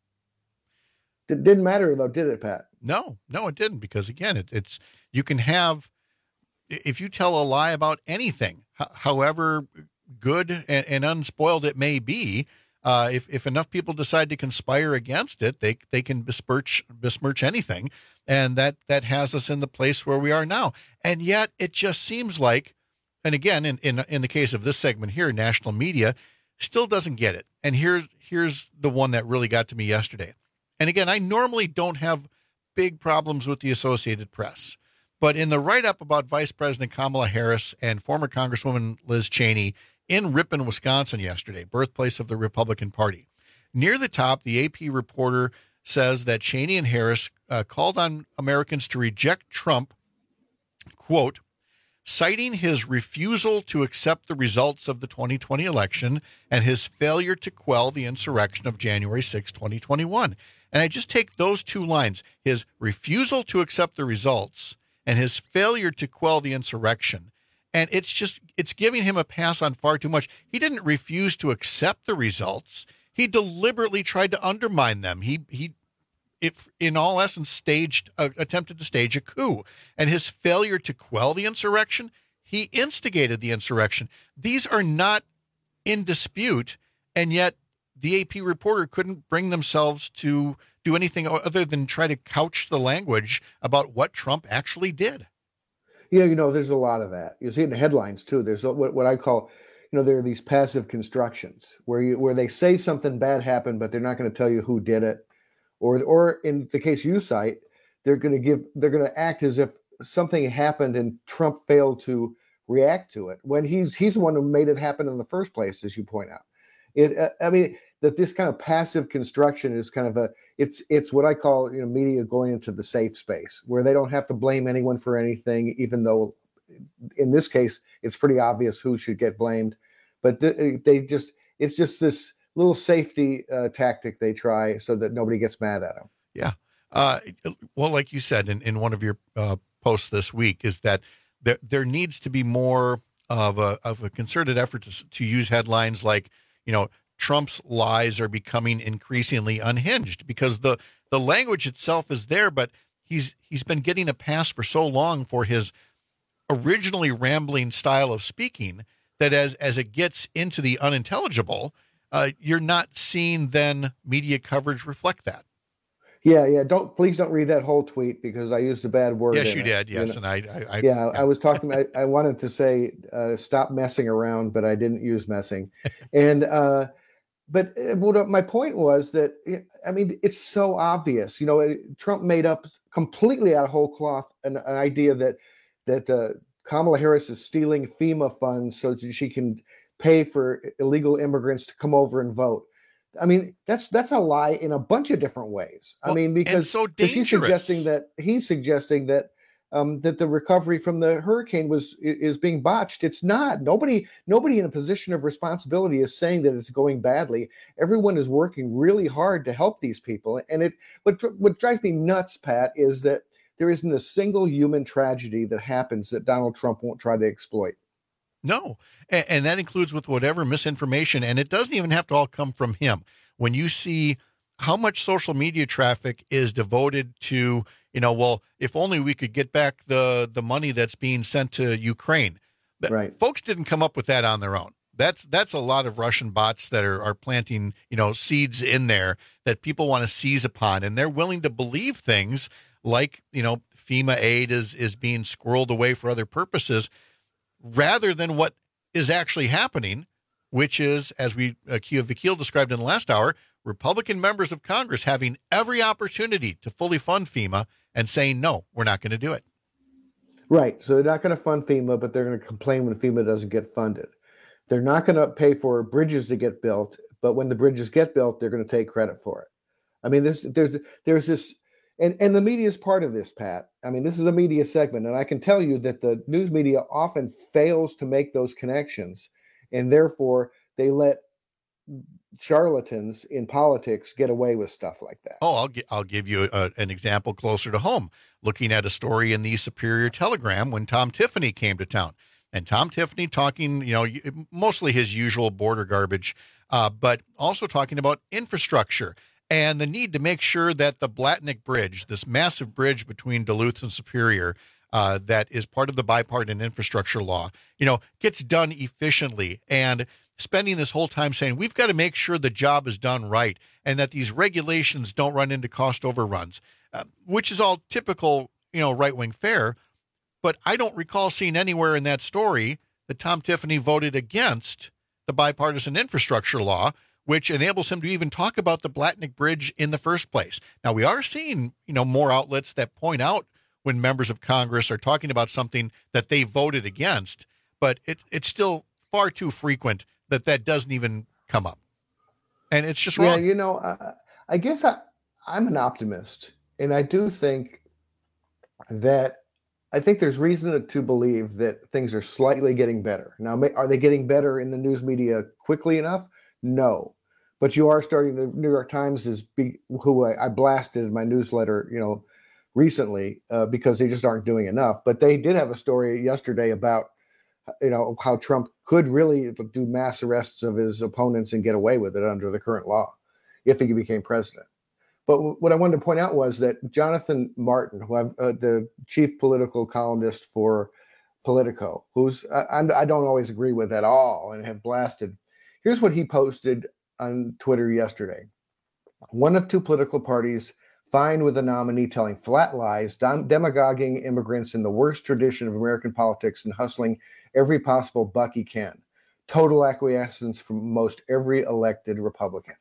It didn't matter though, did it, Pat? No, no, it didn't, because again, it, it's you can have, if you tell a lie about anything, h- however good and, and unspoiled it may be. Uh, if, if enough people decide to conspire against it, they they can besmirch besmirch anything, and that that has us in the place where we are now. And yet, it just seems like, and again, in in in the case of this segment here, national media still doesn't get it. And here's here's the one that really got to me yesterday. And again, I normally don't have big problems with the Associated Press, but in the write-up about Vice President Kamala Harris and former Congresswoman Liz Cheney in Ripon, Wisconsin yesterday, birthplace of the Republican Party. Near the top, the A P reporter says that Cheney and Harris uh, called on Americans to reject Trump, quote, citing his refusal to accept the results of the twenty twenty election and his failure to quell the insurrection of January sixth, twenty twenty-one. And I just take those two lines, his refusal to accept the results and his failure to quell the insurrection. And it's just, it's giving him a pass on far too much. He didn't refuse to accept the results. He deliberately tried to undermine them. He, he, if in all essence, staged, uh, attempted to stage a coup. And his failure to quell the insurrection, he instigated the insurrection. These are not in dispute. And yet the A P reporter couldn't bring themselves to do anything other than try to couch the language about what Trump actually did. Yeah, you know, there's a lot of that. You see it in the headlines too. There's what, what I call, you know, there are these passive constructions where you where they say something bad happened, but they're not going to tell you who did it, or or in the case you cite, they're going to give they're going to act as if something happened and Trump failed to react to it when he's he's the one who made it happen in the first place, as you point out. It, uh, I mean, that this kind of passive construction is kind of a it's it's what I call, you know, media going into the safe space where they don't have to blame anyone for anything, even though in this case it's pretty obvious who should get blamed. But th- they just it's just this little safety uh, tactic they try so that nobody gets mad at them. Yeah. Uh, well, like you said in, in one of your uh, posts this week, is that there there needs to be more of a of a concerted effort to to use headlines like, you know, Trump's lies are becoming increasingly unhinged, because the, the language itself is there, but he's he's been getting a pass for so long for his originally rambling style of speaking that as as it gets into the unintelligible, uh, you're not seeing then media coverage reflect that. Yeah, yeah. Don't please don't read that whole tweet because I used a bad word. Yes, you it, did. Yes, you know? and I, I, I yeah, I was talking. I, I wanted to say uh, stop messing around, but I didn't use messing, and. uh But what my point was that, I mean, it's so obvious. You know, Trump made up completely out of whole cloth an, an idea that that uh, Kamala Harris is stealing FEMA funds so that she can pay for illegal immigrants to come over and vote. I mean, that's that's a lie in a bunch of different ways. Well, I mean, because so he's suggesting that he's suggesting that. Um, that the recovery from the hurricane was is being botched. It's not. Nobody nobody in a position of responsibility is saying that it's going badly. Everyone is working really hard to help these people. And it what what drives me nuts, Pat, is that there isn't a single human tragedy that happens that Donald Trump won't try to exploit. No, and, and that includes with whatever misinformation, and it doesn't even have to all come from him. When you see how much social media traffic is devoted to, you know, well, if only we could get back the the money that's being sent to Ukraine. Right. Folks didn't come up with that on their own. That's that's a lot of Russian bots that are, are planting, you know, seeds in there that people want to seize upon. And they're willing to believe things like, you know, FEMA aid is is being squirreled away for other purposes rather than what is actually happening, which is, as we uh, Kia Vakil described in the last hour, Republican members of Congress having every opportunity to fully fund FEMA and saying, no, we're not going to do it. Right. So they're not going to fund FEMA, but they're going to complain when FEMA doesn't get funded. They're not going to pay for bridges to get built, but when the bridges get built, they're going to take credit for it. I mean, this, there's there's this, and, and the media is part of this, Pat. I mean, this is a media segment, and I can tell you that the news media often fails to make those connections, and therefore they let charlatans in politics get away with stuff like that. Oh, I'll, gi- I'll give you a, an example closer to home. Looking at a story in the Superior Telegram when Tom Tiffany came to town. And Tom Tiffany talking, you know, mostly his usual border garbage, uh, but also talking about infrastructure and the need to make sure that the Blatnick Bridge, this massive bridge between Duluth and Superior, uh, that is part of the bipartisan infrastructure law, you know, gets done efficiently. And spending this whole time saying we've got to make sure the job is done right and that these regulations don't run into cost overruns, uh, which is all typical, you know, right-wing fare. But I don't recall seeing anywhere in that story that Tom Tiffany voted against the bipartisan infrastructure law, which enables him to even talk about the Blatnick Bridge in the first place. Now, we are seeing, you know, more outlets that point out when members of Congress are talking about something that they voted against, but it, it's still far too frequent that that doesn't even come up. And it's just wrong. Yeah, you know, uh, I guess I, I'm an optimist, and I do think that I think there's reason to believe that things are slightly getting better. Now, are they getting better in the news media quickly enough? No. But you are starting, the New York Times is, be, who I, I blasted in my newsletter, you know, recently uh, because they just aren't doing enough. But they did have a story yesterday about, you know, how Trump could really do mass arrests of his opponents and get away with it under the current law if he became president. But what I wanted to point out was that Jonathan Martin, who I'm uh, the chief political columnist for Politico, who's I, I don't always agree with at all and have blasted. Here's what he posted on Twitter yesterday. One of two political parties fined with a nominee telling flat lies, dem- demagoguing immigrants in the worst tradition of American politics and hustling every possible buck he can. Total acquiescence from most every elected Republican,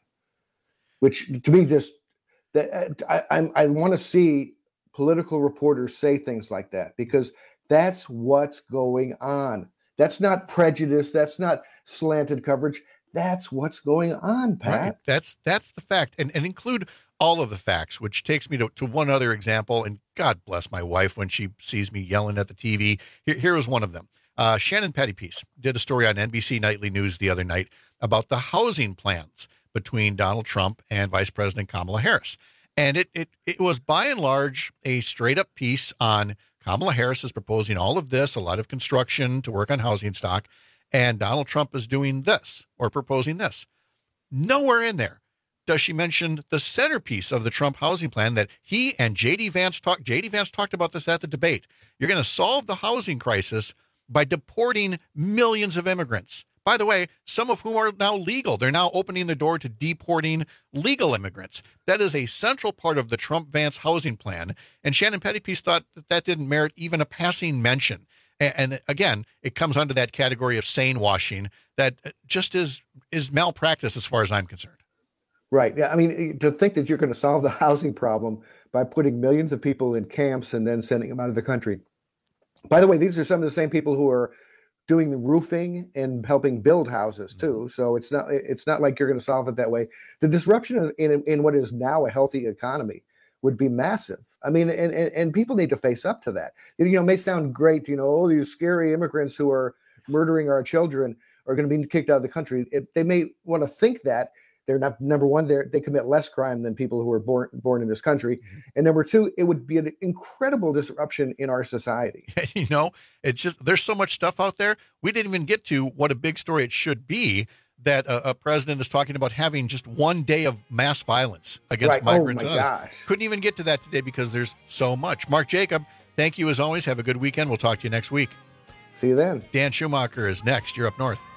which to me just that I I, I want to see political reporters say things like that because that's what's going on. That's not prejudice. That's not slanted coverage. That's what's going on, Pat. Right. That's that's the fact, and and include all of the facts, which takes me to, to one other example. And God bless my wife when she sees me yelling at the T V. Here, here is one of them. Uh, Shannon Pettypiece did a story on N B C Nightly News the other night about the housing plans between Donald Trump and Vice President Kamala Harris. And it, it, it was by and large a straight up piece on Kamala Harris is proposing all of this, a lot of construction to work on housing stock. And Donald Trump is doing this or proposing this. Nowhere in there does she mention the centerpiece of the Trump housing plan that he and J D Vance talked. J D Vance talked about this at the debate. You're going to solve the housing crisis by deporting millions of immigrants. By the way, some of whom are now legal. They're now opening the door to deporting legal immigrants. That is a central part of the Trump-Vance housing plan. And Shannon Pettypiece thought that that didn't merit even a passing mention. And, and again, it comes under that category of sane washing that just is is malpractice as far as I'm concerned. Right. Yeah. I mean, to think that you're going to solve the housing problem by putting millions of people in camps and then sending them out of the country. By the way, these are some of the same people who are doing the roofing and helping build houses too. So it's not it's not like you're going to solve it that way. The disruption in in what is now a healthy economy would be massive. I mean, and, and, and people need to face up to that. You know, it may sound great, you know, oh, these scary immigrants who are murdering our children are going to be kicked out of the country. It, they may want to think that. They're not, number one, they they commit less crime than people who are born born in this country. Mm-hmm. And number two, it would be an incredible disruption in our society. You know, it's just, there's so much stuff out there. We didn't even get to what a big story it should be that a, a president is talking about having just one day of mass violence against right. migrants. Oh my gosh. Couldn't even get to that today because there's so much. Mark Jacob, thank you as always. Have a good weekend. We'll talk to you next week. See you then. Dan Schumacher is next. You're up north.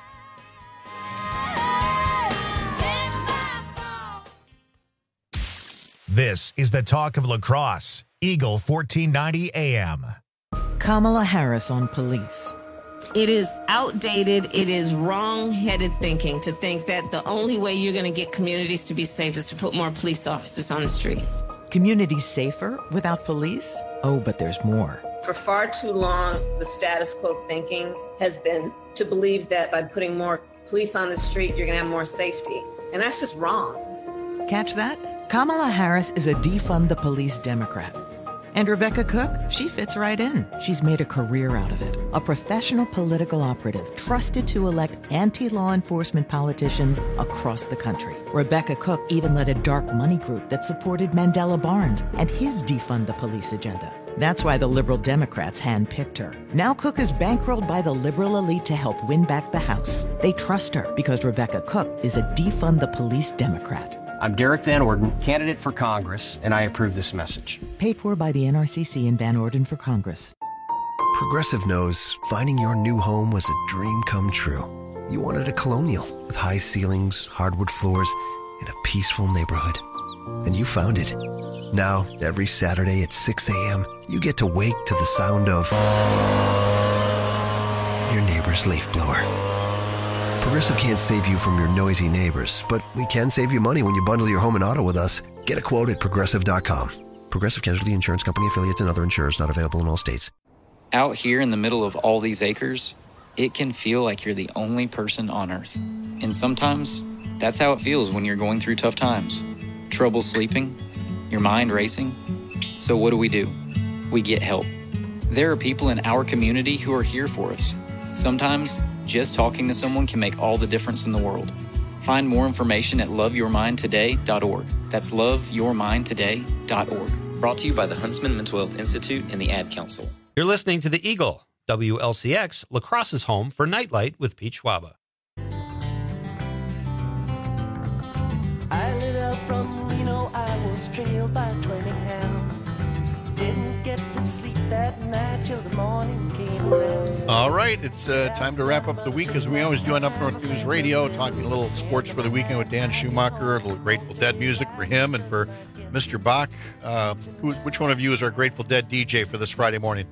This is the talk of La Crosse, Eagle fourteen ninety A M. Kamala Harris on police. It is outdated. It is wrong-headed thinking to think that the only way you're going to get communities to be safe is to put more police officers on the street. Communities safer without police? Oh, but there's more. For far too long, the status quo thinking has been to believe that by putting more police on the street, you're going to have more safety. And that's just wrong. Catch that? Kamala Harris is a defund the police Democrat. And Rebecca Cook, she fits right in. She's made a career out of it. A professional political operative trusted to elect anti-law enforcement politicians across the country. Rebecca Cook even led a dark money group that supported Mandela Barnes and his defund the police agenda. That's why the liberal Democrats handpicked her. Now Cook is bankrolled by the liberal elite to help win back the House. They trust her because Rebecca Cook is a defund the police Democrat. I'm Derek Van Orden, candidate for Congress, and I approve this message. Paid for by the N R C C and Van Orden for Congress. Progressive knows finding your new home was a dream come true. You wanted a Colonial with high ceilings, hardwood floors, and a peaceful neighborhood. And you found it. Now, every Saturday at six a.m., you get to wake to the sound of your neighbor's leaf blower. Progressive can't save you from your noisy neighbors, but we can save you money when you bundle your home and auto with us. Get a quote at Progressive dot com. Progressive Casualty Insurance Company affiliates and other insurers not available in all states. Out here in the middle of all these acres, it can feel like you're the only person on Earth. And sometimes, that's how it feels when you're going through tough times. Trouble sleeping, your mind racing. So what do we do? We get help. There are people in our community who are here for us. Sometimes, just talking to someone can make all the difference in the world. Find more information at love your mind today dot org. That's love your mind today dot org. Brought to you by the Huntsman Mental Health Institute and the Ad Council. You're listening to The Eagle, W L C X, La Crosse's home for Nightlight with Pete Schwaba. I lit up from Reno, I was trailed by twenty hounds. Didn't get to sleep that night till the morning came around. All right, it's uh, time to wrap up the week as we always do on Up North News Radio, talking a little sports for the weekend with Dan Schumacher, a little Grateful Dead music for him and for Mister Bach. Uh, who, which one of you is our Grateful Dead D J for this Friday morning?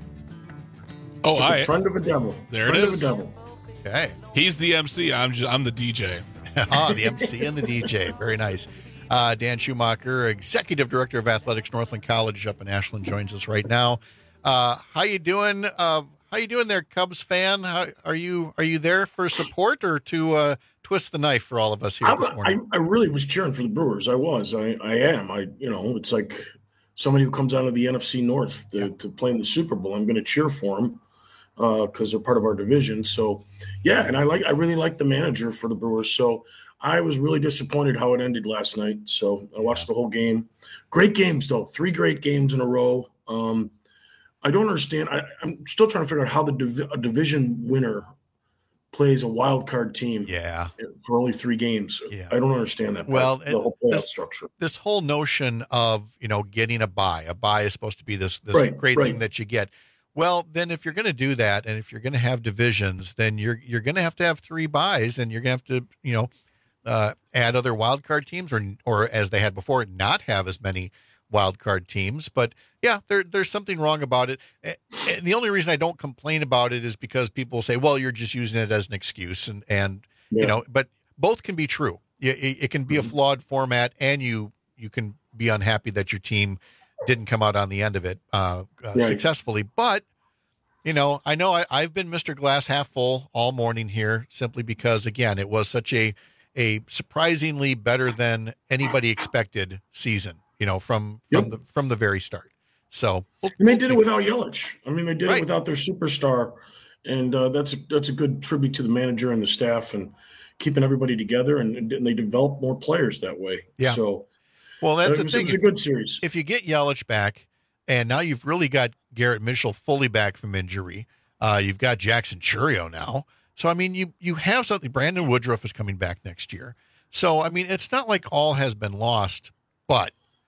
Oh, it's I a friend of a devil. There friend it is. Of a devil. Okay, he's the M C. I'm just, I'm the D J. ah, the M C and the D J. Very nice. Uh, Dan Schumacher, Executive Director of Athletics, Northland College up in Ashland, joins us right now. Uh, how you doing? Uh, how you doing there, Cubs fan? How, are you are you there for support or to uh, twist the knife for all of us here I, this morning? I, I really was cheering for the Brewers. I was. I, I am. I you know, it's like somebody who comes out of the N F C North to, to play in the Super Bowl. I'm going to cheer for them because uh, they're part of our division. So, yeah, and I like. I really like the manager for the Brewers. So. I was really disappointed how it ended last night. So I watched the whole game. Great games, though. Three great games in a row. Um, I don't understand. I, I'm still trying to figure out how the div- a division winner plays a wild card team yeah. for only three games. Yeah. I don't understand that. Well, the whole playoff this, structure. This whole notion of, you know, getting a bye. A bye is supposed to be this, this right, great right. thing that you get. Well, then if you're going to do that and if you're going to have divisions, then you're you're going to have to have three byes and you're going to have to, you know, Uh, add other wild card teams, or or as they had before, not have as many wild card teams. But yeah, there there's something wrong about it. And the only reason I don't complain about it is because people say, "Well, you're just using it as an excuse," and and yeah. you know, but both can be true. It, it can be a flawed format, and you you can be unhappy that your team didn't come out on the end of it uh, uh, right. successfully. But you know, I know I, I've been Mister Glass half full all morning here, simply because again, it was such a a surprisingly better than anybody expected season, you know, from, from yep. the, from the very start. So, we'll, and they did it without Yelich. I mean, they did right. it without their superstar. And uh, that's, a, that's a good tribute to the manager and the staff and keeping everybody together. And, and they develop more players that way. Yeah. So, well, that's uh, the thing. It was a good series. If you get Yelich back and now you've really got Garrett Mitchell fully back from injury, uh, you've got Jackson Chourio now. So, I mean, you you have something. Brandon Woodruff is coming back next year. So, I mean, it's not like all has been lost. But,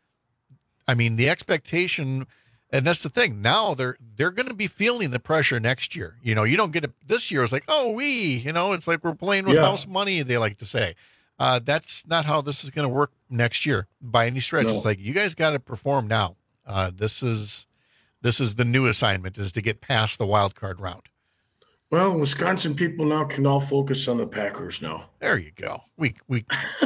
I mean, the expectation, and that's the thing. Now they're they're going to be feeling the pressure next year. You know, you don't get it this year. It's like, oh, we, you know, it's like we're playing with yeah. house money, they like to say. Uh, that's not how this is going to work next year by any stretch. No. It's like, you guys got to perform now. Uh, this is this is the new assignment, is to get past the wild card round. Well, Wisconsin people now can all focus on the Packers now. There you go. We we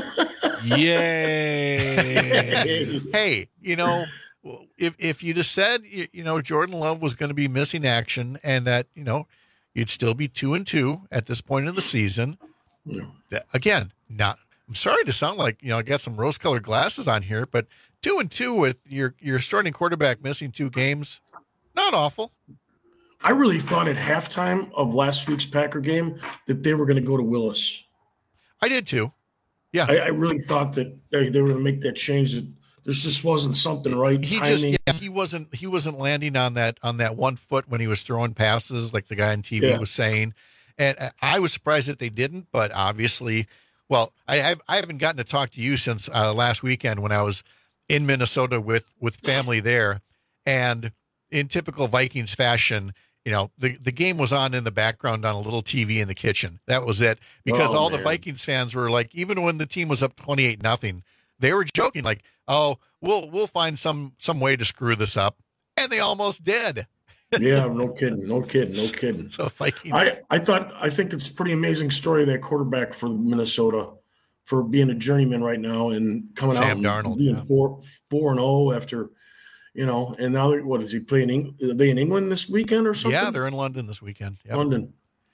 Yay. Hey, you know, if if you just said you, you know Jordan Love was going to be missing action and that, you know, you'd still be two and two at this point in the season. Yeah. That, again, not I'm sorry to sound like, you know, I got some rose-colored glasses on here, but two and two with your your starting quarterback missing two games, not awful. I really thought at halftime of last week's Packer game that they were going to go to Willis. I did too. Yeah, I, I really thought that they, they were going to make that change. That there just wasn't something right. He timing. just yeah, he wasn't he wasn't landing on that on that one foot when he was throwing passes, like the guy on T V Yeah. was saying. And I was surprised that they didn't, but obviously, well, I I've, I haven't gotten to talk to you since uh, last weekend when I was in Minnesota with with family there, and in typical Vikings fashion, you know, the, the game was on in the background on a little T V in the kitchen. That was it. Because Oh, all man. the Vikings fans were like, even when the team was up twenty-eight nothing, they were joking like, "Oh, we'll we'll find some some way to screw this up," and they almost did. Yeah, no kidding, no kidding, no kidding. So Vikings. I, I thought I think it's a pretty amazing story, that quarterback for Minnesota, for being a journeyman right now and coming Sam out and Darnold, being yeah. four four and oh after, you know, and now they- what is he playing? Eng- Are they in England this weekend or something? Yeah, they're in London this weekend. Yep. London.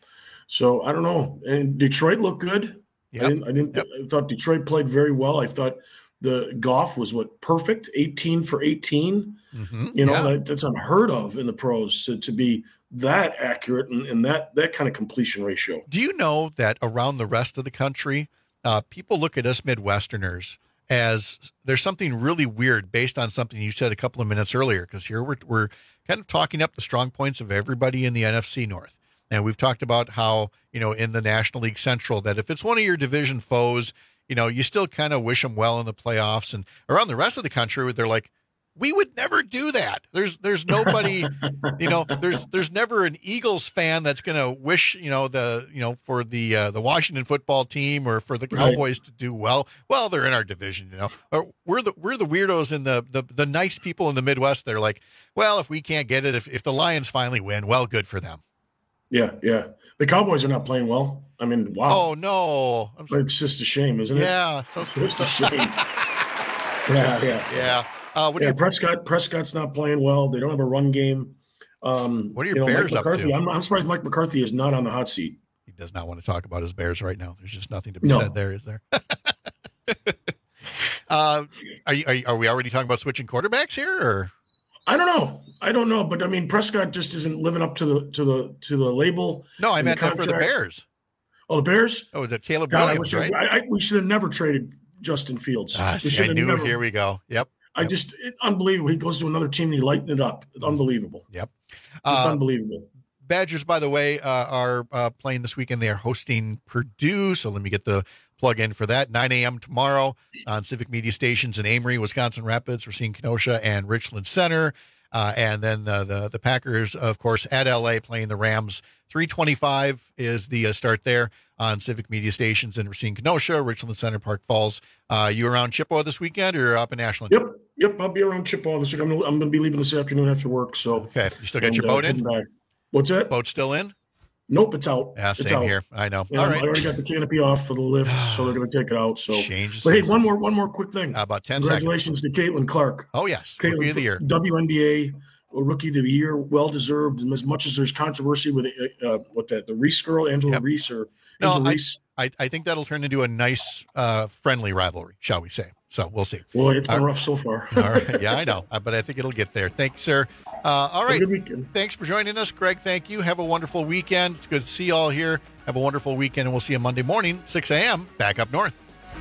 So I don't know. And Detroit looked good. Yep. I didn't. I didn't. I thought Detroit played very well. I thought the Goff was what perfect, eighteen for eighteen. Mhm. You know, Yeah. that, that's unheard of in the pros to, to be that accurate and, and that that kind of completion ratio. Do you know that around the rest of the country, uh, people look at us Midwesterners as there's something really weird based on something you said a couple of minutes earlier? Because here we're we're kind of talking up the strong points of everybody in the N F C North, and we've talked about how, you know, in the National League Central, that if it's one of your division foes, you know, you still kind of wish them well in the playoffs. And around the rest of the country, they're like, we would never do that. There's there's nobody, you know, there's there's never an Eagles fan that's going to wish, you know, the, you know, for the uh, the Washington football team or for the Right. Cowboys to do well. Well, they're in our division, you know. Or we're the we're the weirdos in the the, the nice people in the Midwest. They're like, well, if we can't get it, if, if the Lions finally win, well, good for them. Yeah, yeah. The Cowboys are not playing well. I mean, wow. Oh no, I'm so, It's just a shame, isn't it? yeah, so It's just a shame. yeah, yeah. yeah. Uh, what do Yeah, you Prescott Prescott's not playing well. They don't have a run game. Um, What are your you know, Bears Mike up McCarthy, to? I'm, I'm surprised Mike McCarthy is not on the hot seat. He does not want to talk about his Bears right now. There's just nothing to be No. said there, is there? uh, are, you, are, you, are we already talking about switching quarterbacks here, or I don't know. I don't know, but I mean, Prescott just isn't living up to the to the to the label. no? I and the meant that for the contract. Bears. Oh, the Bears. Oh, is it Caleb God, I Williams, wish I- right? I, I, we should have never traded Justin Fields. Ah, We see, should I have knew. never- Here we go. Yep. I just it, unbelievable. He goes to another team and he lightened it up. Unbelievable. Yep. Just Uh, unbelievable. Badgers, by the way, uh, are uh, playing this weekend. They are hosting Purdue, so let me get the plug in for that. nine a.m. tomorrow on Civic Media Stations in Amory, Wisconsin Rapids, Racine Kenosha, and Richland Center. Uh, and then uh, the the Packers, of course, at L A playing the Rams. three twenty-five is the uh, start there on Civic Media Stations in Racine Kenosha, Richland Center, Park Falls. Uh, you around Chippewa this weekend or up in Ashland? Yep, yep. I'll be around Chippewa this week. I'm gonna, I'm going to be leaving this afternoon after work. So Okay. You still got and, your uh, boat in? heading back. What's that? Boat still in? Nope, it's out. Yeah, It's same out. here. I know. Yeah, All I right. already got the canopy off for the lift, so they're going to take it out. So, Change the but hey, seasons. one more, one more quick thing. Uh, about ten seconds. Congratulations to Caitlin Clark. Oh, yes. Caitlin, Rookie of the year. W N B A Rookie of the Year, well deserved. And as much as there's controversy with uh, uh, what that the Reese girl, Angela Yep. Reese or No, Angela I, Reese. I, I think that'll turn into a nice, uh, friendly rivalry, shall we say. So we'll see. Boy, it's been All- rough so far. All right. Yeah, I know. Uh, But I think it'll get there. Thank you, sir. Uh, all Have a right. good weekend. Thanks for joining us, Greg. Thank you. Have a wonderful weekend. It's good to see you all here. Have a wonderful weekend, and we'll see you Monday morning, six a.m., back up north.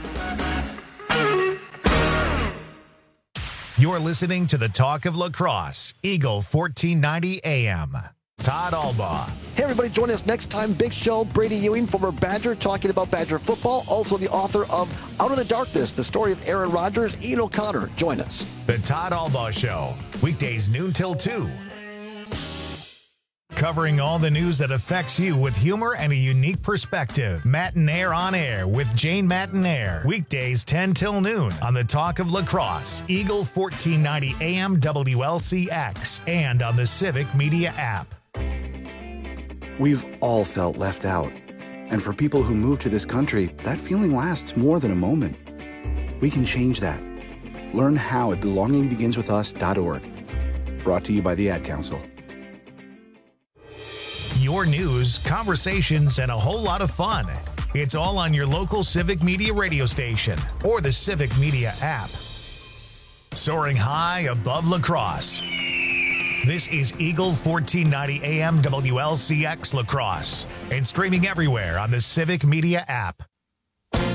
You're listening to the Talk of Lacrosse, Eagle fourteen ninety A M. Todd Albaugh. Hey, everybody, join us next time. Big show. Brady Ewing, former Badger, talking about Badger football. Also the author of Out of the Darkness, the story of Aaron Rodgers. Ian O'Connor, join us. The Todd Albaugh Show, weekdays noon till two. Covering all the news that affects you with humor and a unique perspective. Matinaire on Air with Jane Matinaire. Weekdays ten till noon on the Talk of Lacrosse, Eagle fourteen ninety A M W L C X, and on the Civic Media app. We've all felt left out. And for people who move to this country, that feeling lasts more than a moment. We can change that. Learn how at belonging begins with us dot org. Brought to you by the Ad Council. Your news, conversations, and a whole lot of fun. It's all on your local Civic Media radio station or the Civic Media app. Soaring high above La Crosse. This is Eagle fourteen ninety A M W L C X La Crosse and streaming everywhere on the Civic Media app.